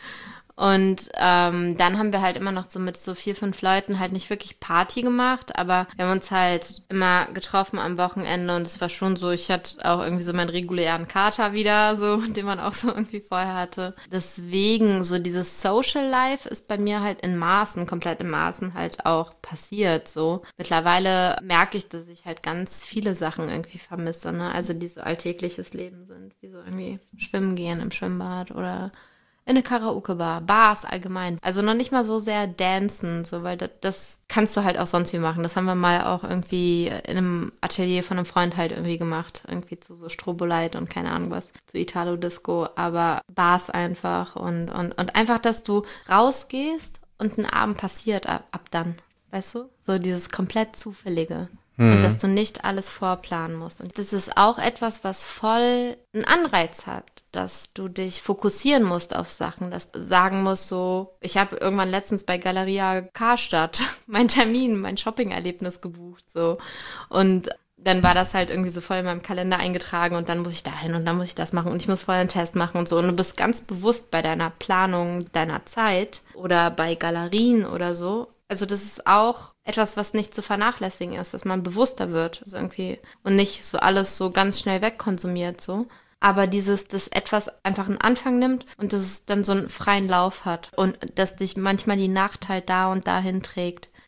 Und dann haben wir halt immer noch so mit so 4, 5 Leuten halt nicht wirklich Party gemacht, aber wir haben uns halt immer getroffen am Wochenende und es war schon so, ich hatte auch irgendwie so meinen regulären Kater wieder, so, den man auch so irgendwie vorher hatte. Deswegen, so dieses Social Life ist bei mir halt komplett in Maßen halt auch passiert, so. Mittlerweile merke ich, dass ich halt ganz viele Sachen irgendwie vermisse, ne? Also die so alltägliches Leben sind, wie so irgendwie schwimmen gehen im Schwimmbad oder in eine Karaoke-Bar, Bars allgemein. Also noch nicht mal so sehr dancen, so, weil das kannst du halt auch sonst wie machen. Das haben wir mal auch irgendwie in einem Atelier von einem Freund halt irgendwie gemacht. Irgendwie zu so Strobolite und keine Ahnung was, zu Italo-Disco. Aber Bars einfach und einfach, dass du rausgehst und ein Abend passiert ab dann. Weißt du? So dieses komplett Zufällige. Und dass du nicht alles vorplanen musst. Und das ist auch etwas, was voll einen Anreiz hat, dass du dich fokussieren musst auf Sachen, dass du sagen musst so, ich habe irgendwann letztens bei Galeria Karstadt mein Shopping-Erlebnis gebucht, so. Und dann war das halt irgendwie so voll in meinem Kalender eingetragen und dann muss ich dahin und dann muss ich das machen und ich muss vorher einen Test machen und so. Und du bist ganz bewusst bei deiner Planung deiner Zeit oder bei Galerien oder so. Also das ist auch etwas, was nicht zu vernachlässigen ist, dass man bewusster wird, also irgendwie, und nicht so alles so ganz schnell wegkonsumiert, so. Aber dass etwas einfach einen Anfang nimmt und dass es dann so einen freien Lauf hat und dass dich manchmal die Nacht halt da und dahin trägt.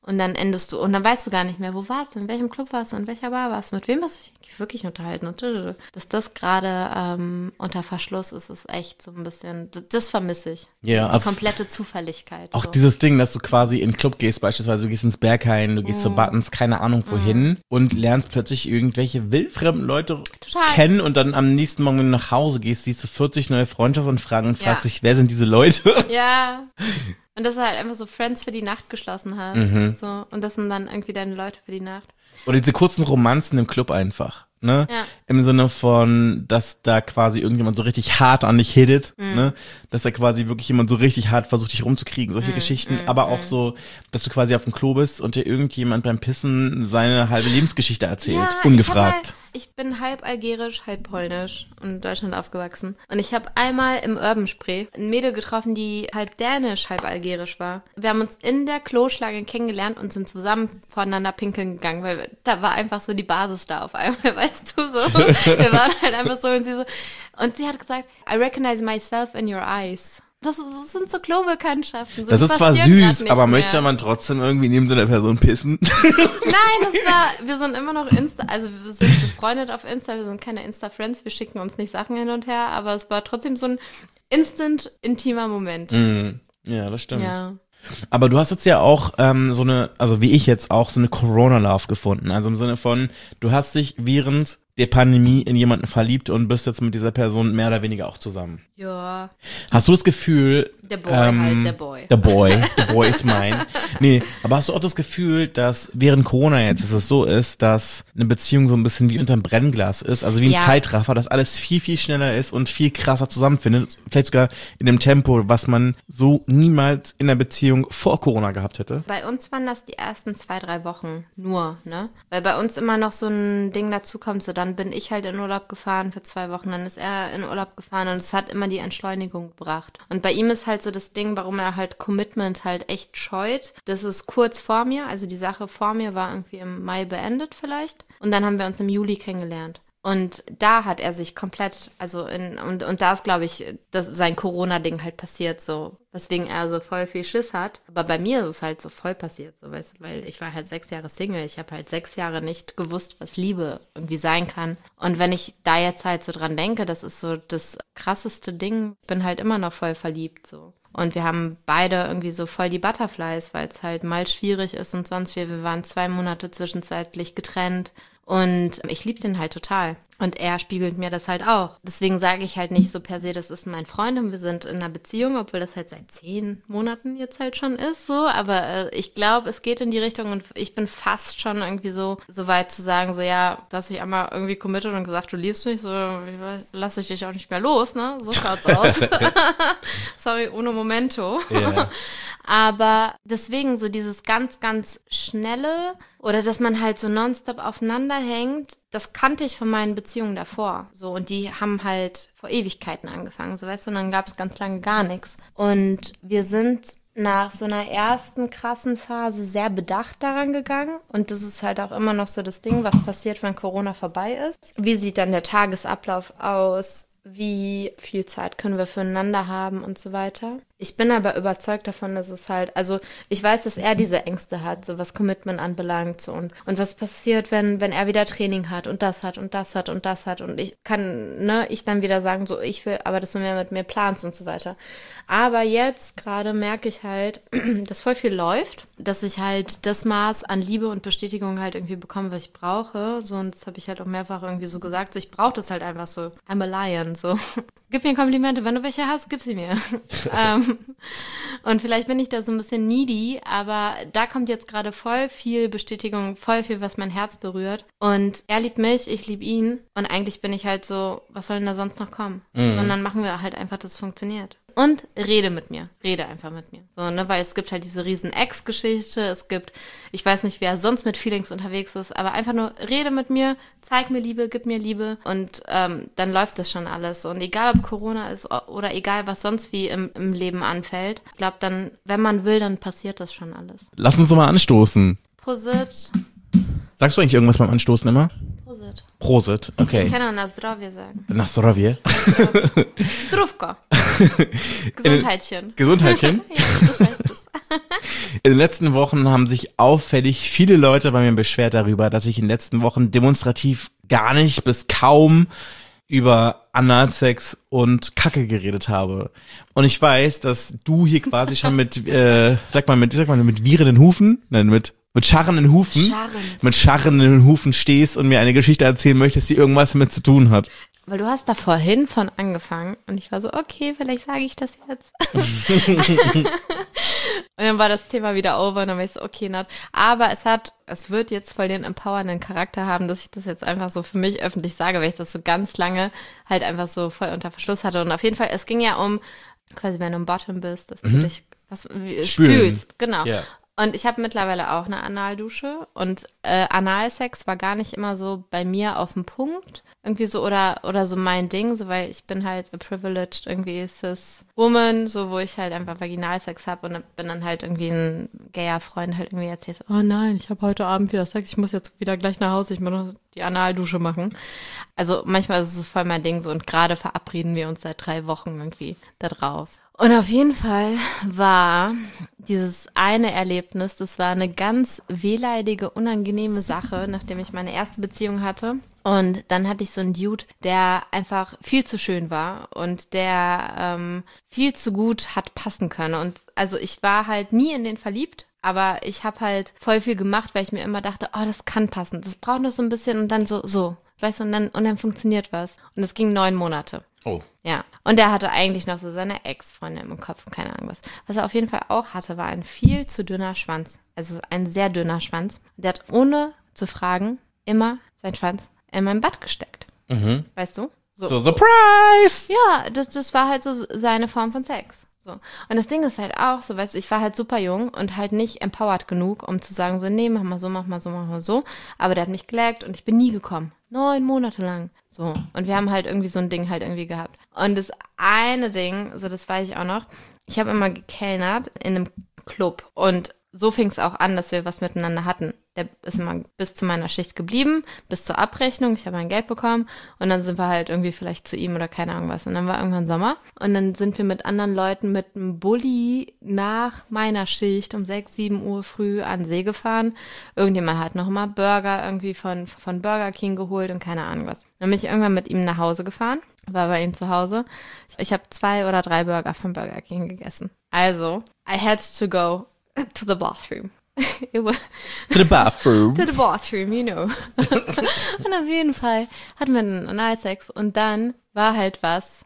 Und dann endest du, und dann weißt du gar nicht mehr, wo warst du, in welchem Club warst du, in welcher Bar warst du, mit wem hast du dich eigentlich wirklich unterhalten. Und dass das gerade unter Verschluss ist, ist echt so ein bisschen, das vermisse ich. Ja, die komplette Zufälligkeit. Auch so. dieses Ding, dass du quasi in den Club gehst, beispielsweise du gehst ins Berghain, du gehst zu Buttons, keine Ahnung wohin und lernst plötzlich irgendwelche wildfremden Leute kennen und dann am nächsten Morgen, wenn du nach Hause gehst, siehst du 40 neue Freundschaftsanfragen und fragst dich, wer sind diese Leute? Ja. Und dass du halt einfach so Friends für die Nacht geschlossen hast. So. Und das sind dann irgendwie deine Leute für die Nacht. Oder diese kurzen Romanzen im Club einfach, ne? Ja. Im Sinne von, dass da quasi irgendjemand so richtig hart an dich hittet, ne? Dass da quasi wirklich jemand so richtig hart versucht, dich rumzukriegen, solche Geschichten. Aber auch so, dass du quasi auf dem Klo bist und dir irgendjemand beim Pissen seine halbe Lebensgeschichte erzählt, Ja, ungefragt. Ich bin halb algerisch, halb polnisch und in Deutschland aufgewachsen. Und ich habe einmal im Urban Spree ein Mädel getroffen, die halb dänisch, halb algerisch war. Wir haben uns in der Kloschlange kennengelernt und sind zusammen voneinander pinkeln gegangen, weil da war einfach so die Basis da auf einmal, weißt du, so. Wir waren halt einfach so und sie hat gesagt, I recognize myself in your eyes. Das sind so Klobekanntschaften. So, Das ist zwar passiert grad süß, nicht aber mehr. möchte man trotzdem irgendwie neben so einer Person pissen? Nein, wir sind immer noch also wir sind befreundet auf Insta, wir sind keine Insta-Friends, wir schicken uns nicht Sachen hin und her, aber es war trotzdem so ein instant intimer Moment. Ja, das stimmt. Ja. Aber du hast jetzt ja auch so eine, also wie ich jetzt auch, so eine Corona-Love gefunden. Also im Sinne von, du hast dich während der Pandemie in jemanden verliebt und bist jetzt mit dieser Person mehr oder weniger auch zusammen. Ja. Hast du das Gefühl... Der Boy halt, der Boy. The boy is mine. Nee, aber hast du auch das Gefühl, dass während Corona jetzt es so ist, dass eine Beziehung so ein bisschen wie unterm Brennglas ist, also wie ein Ja. Zeitraffer, dass alles viel, viel schneller ist und viel krasser zusammenfindet, vielleicht sogar in dem Tempo, was man so niemals in der Beziehung vor Corona gehabt hätte? Bei uns waren das die ersten 2-3 Wochen nur, ne? Weil bei uns immer noch so ein Ding dazu kommt, so dann bin ich halt in Urlaub gefahren für 2 Wochen, dann ist er in Urlaub gefahren und es hat immer die Entschleunigung gebracht. Und bei ihm ist halt so das Ding, warum er halt Commitment halt echt scheut. Das ist kurz vor mir, also die Sache vor mir war irgendwie im Mai beendet vielleicht. Und dann haben wir uns im Juli kennengelernt. Und da hat er sich komplett, und da ist, glaube ich, sein Corona-Ding halt passiert, so, weswegen er so voll viel Schiss hat. Aber bei mir ist es halt so voll passiert, so, weißt du, weil ich war halt 6 Jahre Single, ich habe halt 6 Jahre nicht gewusst, was Liebe irgendwie sein kann. Und wenn ich da jetzt halt so dran denke, das ist so das krasseste Ding, ich bin halt immer noch voll verliebt, so. Und wir haben beide irgendwie so voll die Butterflies, weil es halt mal schwierig ist und sonst wir waren 2 Monate zwischenzeitlich getrennt. Und ich liebe den halt total. Und er spiegelt mir das halt auch. Deswegen sage ich halt nicht so per se, das ist mein Freund und wir sind in einer Beziehung, obwohl das halt seit 10 Monaten jetzt halt schon ist, so. Aber ich glaube, es geht in die Richtung und ich bin fast schon irgendwie so weit zu sagen, so ja, du hast dich einmal irgendwie committed und gesagt, du liebst mich, so lass ich dich auch nicht mehr los, ne? So schaut's aus. Sorry, uno momento. Ja. Aber deswegen so dieses ganz, ganz schnelle oder dass man halt so nonstop aufeinander hängt, das kannte ich von meinen Beziehungen davor. So, und die haben halt vor Ewigkeiten angefangen, so weißt du, und dann gab es ganz lange gar nichts. Und wir sind nach so einer ersten krassen Phase sehr bedacht daran gegangen. Und das ist halt auch immer noch so das Ding, was passiert, wenn Corona vorbei ist. Wie sieht dann der Tagesablauf aus? Wie viel Zeit können wir füreinander haben und so weiter. Ich bin aber überzeugt davon, dass es halt, also ich weiß, dass er diese Ängste hat, so was Commitment anbelangt so und was passiert, wenn er wieder Training hat und das hat und das hat und das hat und ich kann, ich dann wieder sagen, so ich will, aber dass du mehr mit mir planst und so weiter. Aber jetzt gerade merke ich halt, dass voll viel läuft, dass ich halt das Maß an Liebe und Bestätigung halt irgendwie bekomme, was ich brauche, so und das habe ich halt auch mehrfach irgendwie so gesagt, so ich brauche das halt einfach so, I'm a lion, so. Gib mir Komplimente, wenn du welche hast, gib sie mir. Und vielleicht bin ich da so ein bisschen needy, aber da kommt jetzt gerade voll viel Bestätigung, voll viel, was mein Herz berührt. Und er liebt mich, ich liebe ihn. Und eigentlich bin ich halt so, was soll denn da sonst noch kommen? Und dann machen wir halt einfach, dass es funktioniert. Und rede mit mir. Rede einfach mit mir. So, ne, weil es gibt halt diese riesen Ex-Geschichte. Es gibt, ich weiß nicht, wer sonst mit Feelings unterwegs ist, aber einfach nur rede mit mir, zeig mir Liebe, gib mir Liebe und dann läuft das schon alles. Und egal, ob Corona ist oder egal, was sonst wie im Leben anfällt, ich glaube dann, wenn man will, dann passiert das schon alles. Lass uns doch mal anstoßen. Prosit. Sagst du eigentlich irgendwas beim Anstoßen immer? Prosit. Prosit, okay. Ich kann auch na zdrowie sagen. Na zdrowie. Zdrówko. Gesundheitchen. Gesundheitchen? Ja, das heißt es. In den letzten Wochen haben sich auffällig viele Leute bei mir beschwert darüber, dass ich in den letzten Wochen demonstrativ gar nicht bis kaum über Analsex und Kacke geredet habe. Und ich weiß, dass du hier quasi schon mit wiehernden Hufen, nein, mit scharrenden Hufen, mit scharrenden Hufen stehst und mir eine Geschichte erzählen möchtest, die irgendwas damit zu tun hat. Weil du hast da vorhin von angefangen und ich war so, okay, vielleicht sage ich das jetzt. Und dann war das Thema wieder over und dann war ich so, okay, Nat. Aber es wird jetzt voll den empowernden Charakter haben, dass ich das jetzt einfach so für mich öffentlich sage, weil ich das so ganz lange halt einfach so voll unter Verschluss hatte. Und auf jeden Fall, es ging ja um, quasi wenn du im Bottom bist, dass du dich spülst. Genau. Yeah. Und ich habe mittlerweile auch eine Analdusche und Analsex war gar nicht immer so bei mir auf dem Punkt. Irgendwie so oder so mein Ding, so weil ich bin halt a privileged irgendwie cis woman, so wo ich halt einfach Vaginalsex habe und bin dann halt irgendwie ein gayer Freund halt irgendwie erzählt, so, oh nein, ich habe heute Abend wieder Sex, ich muss jetzt wieder gleich nach Hause, ich muss noch die Analdusche machen. Also manchmal ist es so voll mein Ding so und gerade verabreden wir uns seit 3 Wochen irgendwie da drauf. Und auf jeden Fall war dieses eine Erlebnis, das war eine ganz wehleidige, unangenehme Sache, nachdem ich meine erste Beziehung hatte. Und dann hatte ich so einen Dude, der einfach viel zu schön war und der viel zu gut hat passen können. Und also ich war halt nie in den verliebt, aber ich habe halt voll viel gemacht, weil ich mir immer dachte, oh, das kann passen. Das braucht noch so ein bisschen und dann so. Weißt du, und dann funktioniert was. Und es ging 9 Monate. Oh. Ja. Und er hatte eigentlich noch so seine Ex-Freundin im Kopf und keine Ahnung was. Was er auf jeden Fall auch hatte, war ein viel zu dünner Schwanz. Also ein sehr dünner Schwanz. Der hat ohne zu fragen immer seinen Schwanz in mein Bad gesteckt. Mhm. Weißt du? So Surprise! Ja, das war halt so seine Form von Sex. So. Und das Ding ist halt auch so, weißt du, ich war halt super jung und halt nicht empowered genug, um zu sagen so, nee, mach mal so, mach mal so, mach mal so. Aber der hat mich geleckt und ich bin nie gekommen. 9 Monate lang. So. Und wir haben halt irgendwie so ein Ding halt irgendwie gehabt. Und das eine Ding, so das weiß ich auch noch, ich habe immer gekellnert in einem Club und so fing es auch an, dass wir was miteinander hatten. Der ist immer bis zu meiner Schicht geblieben, bis zur Abrechnung. Ich habe mein Geld bekommen und dann sind wir halt irgendwie vielleicht zu ihm oder keine Ahnung was. Und dann war irgendwann Sommer und dann sind wir mit anderen Leuten mit einem Bulli nach meiner Schicht um 6, 7 Uhr früh an den See gefahren. Irgendjemand hat noch mal Burger irgendwie von Burger King geholt und keine Ahnung was. Dann bin ich irgendwann mit ihm nach Hause gefahren, war bei ihm zu Hause. Ich habe 2 oder 3 Burger von Burger King gegessen. Also, I had to go to the bathroom. To the bathroom. To the bathroom, you know. Und auf jeden Fall hatten wir einen Analsex und dann war halt was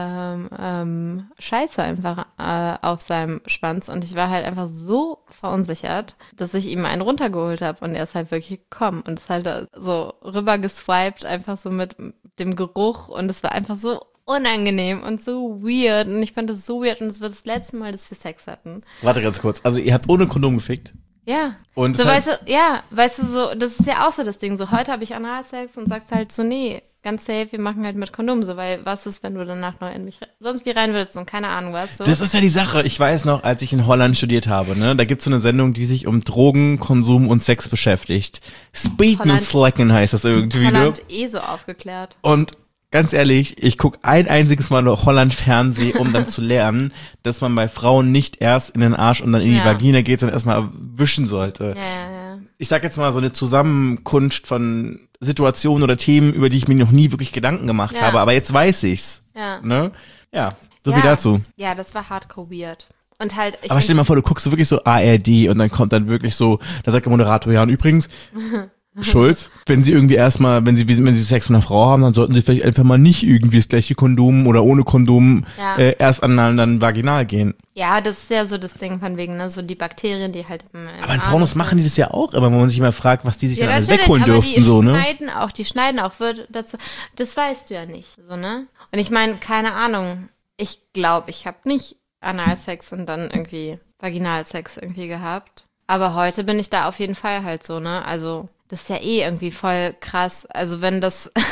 Scheiße einfach auf seinem Schwanz und ich war halt einfach so verunsichert, dass ich ihm einen runtergeholt habe und er ist halt wirklich gekommen und ist halt so rüber geswiped, einfach so mit dem Geruch und es war einfach so unangenehm und so weird und ich fand das so weird und es war das letzte Mal, dass wir Sex hatten. Warte ganz kurz, also ihr habt ohne Kondom gefickt? Ja. Und so, weißt du, so, das ist ja auch so das Ding, so heute habe ich Analsex und sagst halt so, nee, ganz safe, wir machen halt mit Kondom, so, weil was ist, wenn du danach noch in mich sonst wie rein willst und keine Ahnung was. So. Das ist ja die Sache, ich weiß noch, als ich in Holland studiert habe, ne, da gibt's so eine Sendung, die sich um Drogen, Konsum und Sex beschäftigt. Speed and Slacken heißt das irgendwie, Holland so aufgeklärt. Und ganz ehrlich, ich gucke ein einziges Mal nur Holland-Fernsehen, um dann zu lernen, dass man bei Frauen nicht erst in den Arsch und dann in die Vagina geht, sondern erstmal wischen sollte. Ja. Ich sag jetzt mal so eine Zusammenkunft von Situationen oder Themen, über die ich mir noch nie wirklich Gedanken gemacht habe, aber jetzt weiß ich's. Ja. Ne? Ja, so viel dazu. Ja, das war hardcore weird. Und halt, aber stell dir mal vor, du guckst so wirklich so ARD und dann kommt dann wirklich so, da sagt der Moderator, ja und übrigens, Schulz, wenn Sie irgendwie erstmal, wenn Sie Sex mit einer Frau haben, dann sollten Sie vielleicht einfach mal nicht irgendwie das gleiche Kondom oder ohne Kondom erst anal und dann vaginal gehen. Ja, das ist ja so das Ding von wegen, ne, so die Bakterien, die halt im aber in Pornos machen die das ja auch, aber wenn man sich immer fragt, was die sich dann alles wegholen dürften, so, ne? Die schneiden auch, wird dazu, das weißt du ja nicht, so, ne? Und ich meine, keine Ahnung, ich glaube, ich habe nicht Analsex und dann irgendwie Vaginalsex irgendwie gehabt. Aber heute bin ich da auf jeden Fall halt so, ne? Also, das ist ja irgendwie voll krass. Also wenn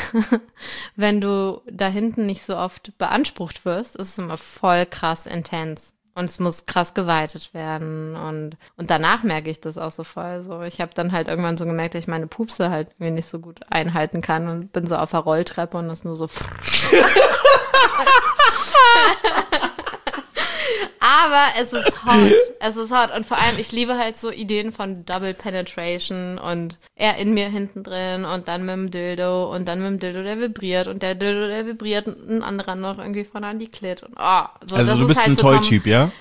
du da hinten nicht so oft beansprucht wirst, ist es immer voll krass intens. Und es muss krass geweitet werden. Und danach merke ich das auch so voll. So, ich habe dann halt irgendwann so gemerkt, dass ich meine Pupse halt irgendwie nicht so gut einhalten kann und bin so auf der Rolltreppe und das nur so. Aber es ist hot. Es ist hot. Und vor allem, ich liebe halt so Ideen von Double Penetration und er in mir hinten drin und dann mit dem Dildo und dann mit dem Dildo, der vibriert und der Dildo, der vibriert und ein anderer noch irgendwie vorne an die Klit. Und, so, Also das du ist bist halt ein so Toy-Typ, ja?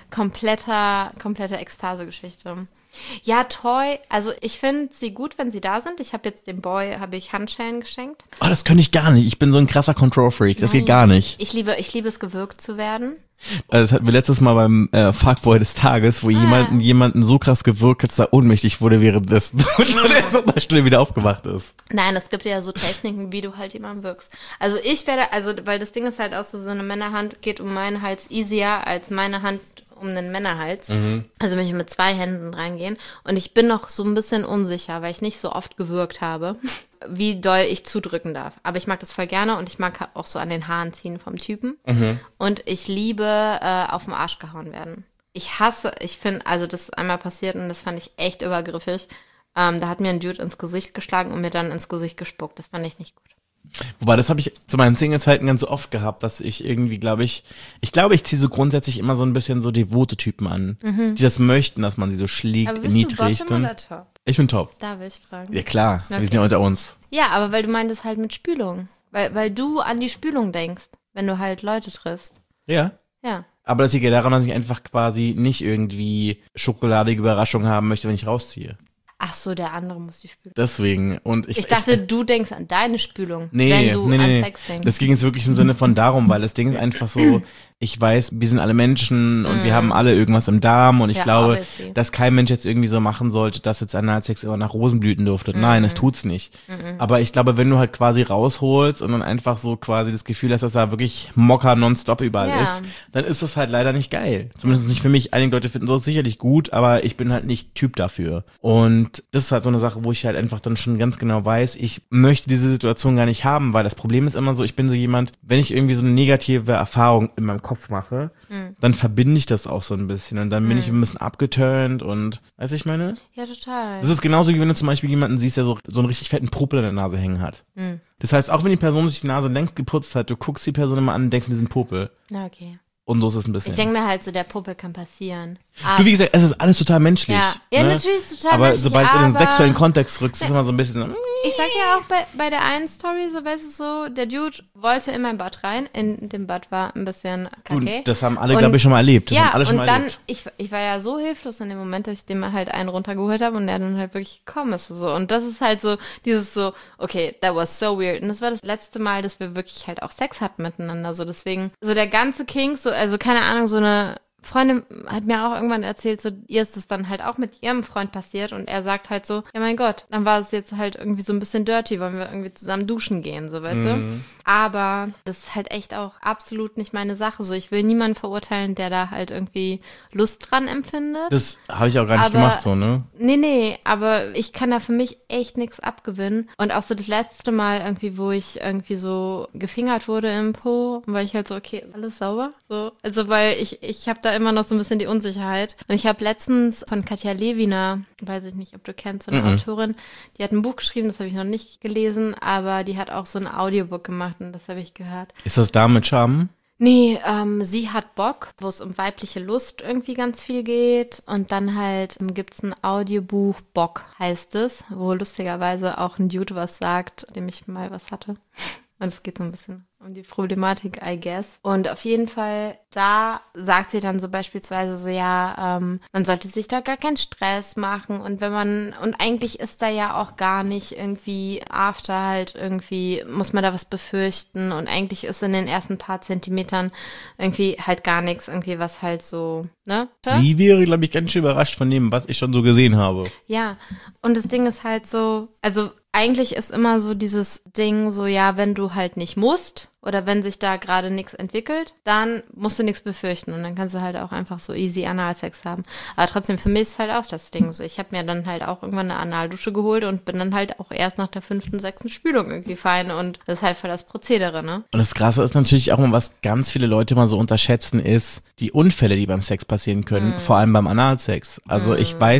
komplette Ekstase-Geschichte. Ja, Toy, also ich finde sie gut, wenn sie da sind. Ich habe jetzt dem Boy, Handschellen geschenkt. Oh, das könnte ich gar nicht. Ich bin so ein krasser Control-Freak. Das geht gar nicht. Ich liebe es, gewürgt zu werden. Das hatten wir letztes Mal beim Fuckboy des Tages, wo jemanden so krass gewürgt hat, dass er ohnmächtig wurde währenddessen und dann erst nach einer Stunde wieder aufgewacht ist. Nein, es gibt ja so Techniken, wie du halt jemanden wirkst. Also weil das Ding ist halt auch so eine Männerhand geht um meinen Hals easier als meine Hand um den Männerhals. Also wenn ich mit 2 Händen reingehen. Und ich bin noch so ein bisschen unsicher, weil ich nicht so oft gewürgt habe, wie doll ich zudrücken darf. Aber ich mag das voll gerne und ich mag auch so an den Haaren ziehen vom Typen. Und ich liebe auf den Arsch gehauen werden. Ich finde, also das ist einmal passiert und das fand ich echt übergriffig. Da hat mir ein Dude ins Gesicht geschlagen und mir dann ins Gesicht gespuckt. Das fand ich nicht gut. Wobei, das habe ich zu meinen Single-Zeiten ganz oft gehabt, dass ich irgendwie, ich ziehe so grundsätzlich immer so ein bisschen so devote Typen an, die das möchten, dass man sie so schlägt, Aber bist erniedrigt. du Bottom oder Top? Ich bin Top. Da will ich fragen. Ja klar, Okay. wir sind ja unter uns. Ja, aber weil du meintest halt mit Spülung. Weil du an die Spülung denkst, wenn du halt Leute triffst. Ja. Ja. Aber das liegt ja daran, dass ich einfach quasi nicht irgendwie schokoladige Überraschung haben möchte, wenn ich rausziehe. Ach so, der andere muss die Spülung. Deswegen. Und Ich dachte, du denkst an deine Spülung, Nee, wenn du an Sex denkst. Das ging jetzt wirklich im Sinne von darum, weil das Ding ist einfach so, ich weiß, wir sind alle Menschen und wir haben alle irgendwas im Darm und ich Ja, glaube, obviously. dass kein Mensch jetzt irgendwie so machen sollte, dass jetzt Analsex immer nach Rosenblüten duftet. Nein, das tut's nicht. Aber ich glaube, wenn du halt quasi rausholst und dann einfach so quasi das Gefühl hast, dass da wirklich Mocker nonstop überall Ja. ist, dann ist das halt leider nicht geil. Zumindest nicht für mich. Einige Leute finden sowas sicherlich gut, aber ich bin halt nicht Typ dafür. Und das ist halt so eine Sache, wo ich halt einfach dann schon ganz genau weiß, ich möchte diese Situation gar nicht haben, weil das Problem ist immer so, ich bin so jemand, wenn ich irgendwie so eine negative Erfahrung in meinem Kopf mache, dann verbinde ich das auch so ein bisschen und dann bin ich ein bisschen abgeturnt und, weißt du, ich meine? Ja, total. Das ist genauso wie wenn du zum Beispiel jemanden siehst, der so einen richtig fetten Popel in der Nase hängen hat. Das heißt, auch wenn die Person sich die Nase längst geputzt hat, du guckst die Person immer an und denkst, die sind Popel. Na, okay. Und so ist es ein bisschen. Ich denke mir halt so, der Puppe kann passieren. Du, wie gesagt, es ist alles total menschlich. Ja, ne? natürlich ist es total aber menschlich, sobald es in den aber- sexuellen Kontext rückt, ist es immer so ein bisschen so, Ich sag ja auch bei der einen Story, so weißt du so, der Dude wollte in mein Bad rein, in dem Bad war ein bisschen du, kacke. das haben alle, Und- glaube ich, schon mal erlebt. Das ja, haben alle schon und mal dann, erlebt. ich war ja so hilflos in dem Moment, dass ich dem halt einen runtergeholt habe und der dann halt wirklich gekommen ist. So. Und das ist halt so, dieses so, okay, that was so weird. Und das war das letzte Mal, dass wir wirklich halt auch Sex hatten miteinander. So deswegen, so der ganze King, so, also keine Ahnung, so eine Freundin hat mir auch irgendwann erzählt, so ihr ist es dann halt auch mit ihrem Freund passiert und er sagt halt so, ja mein Gott, dann war es jetzt halt irgendwie so ein bisschen dirty, wollen wir irgendwie zusammen duschen gehen, so weißt du. Aber das ist halt echt auch absolut nicht meine Sache, so ich will niemanden verurteilen, der da halt irgendwie Lust dran empfindet. Das habe ich auch gar nicht Aber- gemacht, so, ne? Nee, aber ich kann da für mich echt nichts abgewinnen. Und auch so das letzte Mal irgendwie, wo ich irgendwie so gefingert wurde im Po, war ich halt so, okay, ist alles sauber? So, also weil ich habe da immer noch so ein bisschen die Unsicherheit. Und ich habe letztens von Katja Lewiner, weiß ich nicht, ob du kennst, so eine Autorin, die hat ein Buch geschrieben, das habe ich noch nicht gelesen, aber die hat auch so ein Audiobook gemacht und das habe ich gehört. Ist das da mit Charme? Nee, sie hat Bock, wo es um weibliche Lust irgendwie ganz viel geht. Und dann halt gibt's ein Audiobuch, Bock heißt es, wo lustigerweise auch ein Dude was sagt, dem ich mal was hatte. Und es geht so ein bisschen um die Problematik, I guess. Und auf jeden Fall, da sagt sie dann so beispielsweise so, ja, man sollte sich da gar keinen Stress machen und und eigentlich ist da ja auch gar nicht irgendwie after halt irgendwie, muss man da was befürchten und eigentlich ist in den ersten paar Zentimetern irgendwie halt gar nichts, irgendwie was halt so, ne? Sie wäre, glaube ich, ganz schön überrascht von dem, was ich schon so gesehen habe. Ja, und das Ding ist halt so, also eigentlich ist immer so dieses Ding so, ja, wenn du halt nicht musst oder wenn sich da gerade nichts entwickelt, dann musst du nichts befürchten und dann kannst du halt auch einfach so easy Analsex haben. Aber trotzdem, für mich ist halt auch das Ding so. Ich habe mir dann halt auch irgendwann eine Analdusche geholt und bin dann halt auch erst nach der 5., 6. Spülung irgendwie fein und das ist halt voll das Prozedere, ne? Und das Krasse ist natürlich auch mal, was ganz viele Leute mal so unterschätzen, ist die Unfälle, die beim Sex passieren können, vor allem beim Analsex. Also ich weiß,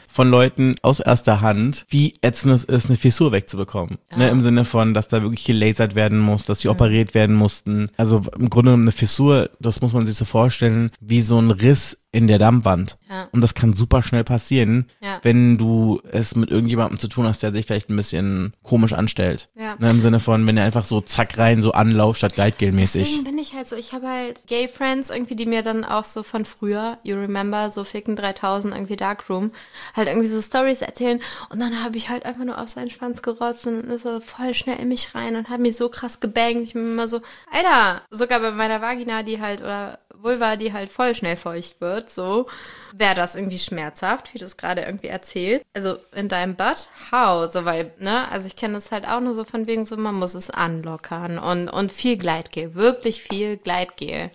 von Leuten aus erster Hand, wie ätzend es ist, eine Fissur wegzubekommen. Ja. Ne, im Sinne von, dass da wirklich gelasert werden muss, dass sie operiert werden mussten. Also im Grunde genommen eine Fissur, das muss man sich so vorstellen, wie so ein Riss in der Dammwand. Ja. Und das kann super schnell passieren, Ja. wenn du es mit irgendjemandem zu tun hast, der sich vielleicht ein bisschen komisch anstellt. Ja. Ne, im Sinne von, wenn er einfach so zack rein, so Anlauf statt Gleitgel-mäßig. Deswegen bin ich halt so, ich habe halt Gay Friends irgendwie, die mir dann auch so von früher, you remember, so Ficken 3000, irgendwie Darkroom, halt irgendwie so Stories erzählen und dann habe ich halt einfach nur auf seinen Schwanz gerotzt und dann ist er voll schnell in mich rein und hat mich so krass gebangt. Ich bin immer so, Alter, sogar bei meiner Vagina, die halt, oder Vulva, die halt voll schnell feucht wird, so, wäre das irgendwie schmerzhaft, wie du es gerade irgendwie erzählst. Also in deinem Butt, how? So, weil, ne, also ich kenne das halt auch nur so von wegen so, man muss es anlockern und viel Gleitgel, wirklich viel Gleitgel.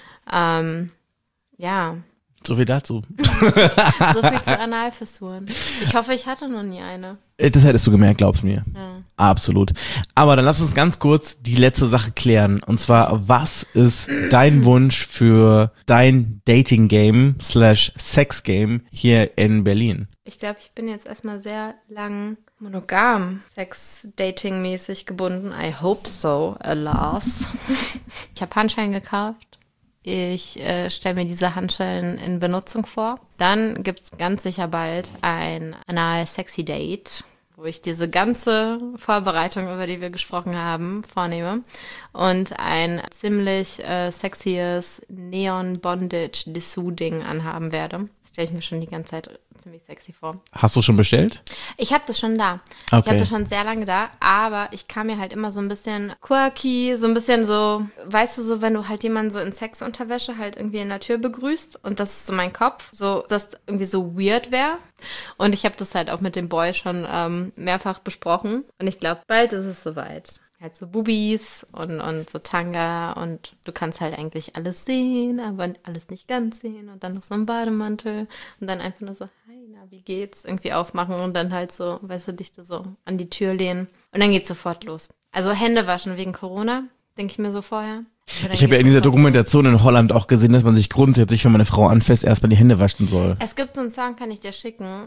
Ja, So viel dazu. so viel zu Analfissuren. Ich hoffe, ich hatte noch nie eine. Das hättest du gemerkt, glaubst mir. Ja. Absolut. Aber dann lass uns ganz kurz die letzte Sache klären. Und zwar, was ist dein Wunsch für dein Dating-Game / Sex-Game hier in Berlin? Ich glaube, ich bin jetzt erstmal sehr lang monogam, Sex-Dating-mäßig gebunden. I hope so, alas. Ich habe Handschellen gekauft. Ich stelle mir diese Handschellen in Benutzung vor. Dann gibt es ganz sicher bald ein Anal-Sexy-Date, wo ich diese ganze Vorbereitung, über die wir gesprochen haben, vornehme. Und ein ziemlich sexies Neon-Bondage-Dessous-Ding anhaben werde. Das stelle ich mir schon die ganze Zeit ziemlich sexy vor. Hast du schon bestellt? Ich habe das schon da. Okay. Ich habe das schon sehr lange da, aber ich kam mir halt immer so ein bisschen quirky, so ein bisschen so, weißt du, so wenn du halt jemanden so in Sexunterwäsche halt irgendwie in der Tür begrüßt und das ist so mein Kopf, so, dass irgendwie so weird wäre. Und ich habe das halt auch mit dem Boy schon mehrfach besprochen und ich glaube, bald ist es soweit. Halt so Bubis und so Tanga und du kannst halt eigentlich alles sehen, aber alles nicht ganz sehen und dann noch so ein Bademantel und dann einfach nur so, hi, na, wie geht's? Irgendwie aufmachen und dann halt so, weißt du, dich da so an die Tür lehnen und dann geht's sofort los. Also Hände waschen wegen Corona, denke ich mir so vorher. Ich habe ja in dieser Dokumentation in Holland auch gesehen, dass man sich grundsätzlich, wenn man eine Frau anfasst, erstmal die Hände waschen soll. Es gibt so einen Song, kann ich dir schicken,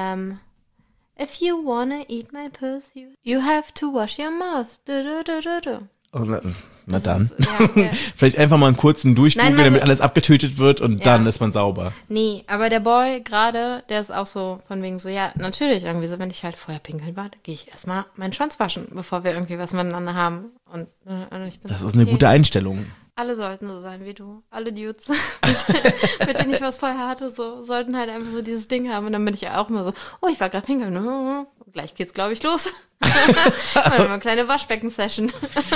If you wanna eat my pussy, you have to wash your mouth. Oh, na Das dann. ist, ja, okay. Vielleicht einfach mal einen kurzen Durchgucken, Nein, damit alles abgetötet wird und Ja. dann ist man sauber. Nee, aber der Boy gerade, der ist auch so von wegen so, ja, natürlich irgendwie so, wenn ich halt vorher pinkeln war, gehe ich erstmal meinen Schwanz waschen, bevor wir irgendwie was miteinander haben. Und ich bin Das so, ist eine okay. gute Einstellung. Alle sollten so sein wie du. Alle Dudes, mit denen ich was vorher hatte, so sollten halt einfach so dieses Ding haben. Und dann bin ich ja auch immer so, oh, ich war gerade pinkeln. Gleich geht's, glaube ich, los. Mal eine kleine Waschbecken-Session.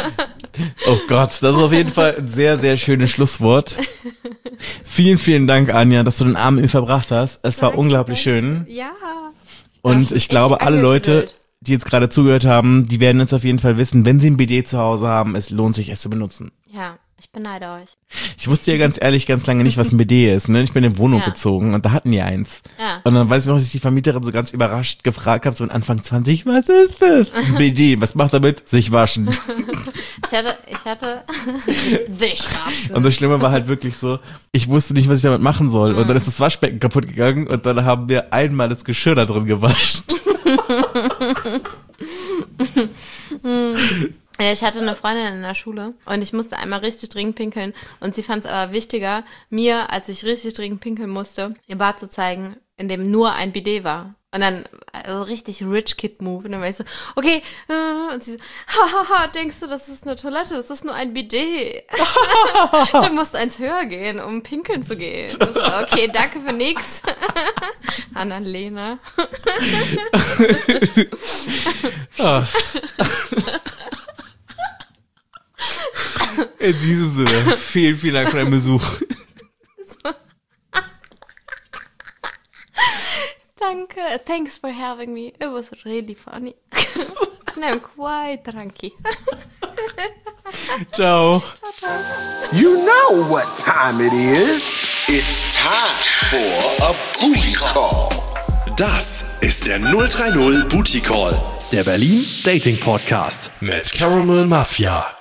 Oh Gott, das ist auf jeden Fall ein sehr, sehr schönes Schlusswort. Vielen, vielen Dank, Anja, dass du den Abend mit mir verbracht hast. Es war Danke, unglaublich schön. Ja. Und ich glaube, alle Leute, die jetzt gerade zugehört haben, die werden jetzt auf jeden Fall wissen, wenn sie ein BD zu Hause haben, es lohnt sich, es zu benutzen. Ja, ich beneide euch. Ich wusste ja ganz ehrlich ganz lange nicht, was ein BD ist. Ne? Ich bin in die Wohnung Ja. gezogen und da hatten die eins. Ja. Und dann weiß ich noch, dass ich die Vermieterin so ganz überrascht gefragt habe, so in Anfang 20, was ist das? Ein BD, was macht damit? Sich waschen. Ich hatte dich waschen. Und das Schlimme war halt wirklich so, ich wusste nicht, was ich damit machen soll. Und dann ist das Waschbecken kaputt gegangen und dann haben wir einmal das Geschirr da drin gewaschen. Ich hatte eine Freundin in der Schule und ich musste einmal richtig dringend pinkeln und sie fand es aber wichtiger, mir, als ich richtig dringend pinkeln musste, ihr Bad zu zeigen, in dem nur ein Bidet war. Und dann, also richtig Rich Kid Move. Und dann war ich so, okay, und sie so, hahaha, denkst du, das ist eine Toilette? Das ist nur ein Bidet. Du musst eins höher gehen, um pinkeln zu gehen. Ich so, okay, danke für nix. Annalena. Ach. In diesem Sinne, vielen, vielen Dank für deinen Besuch. Danke. Thanks for having me. It was really funny. And I'm quite drunky. Ciao. You know what time it is. It's time for a booty call. Das ist der 030 Booty Call, der Berlin Dating Podcast mit Caramel Mafia.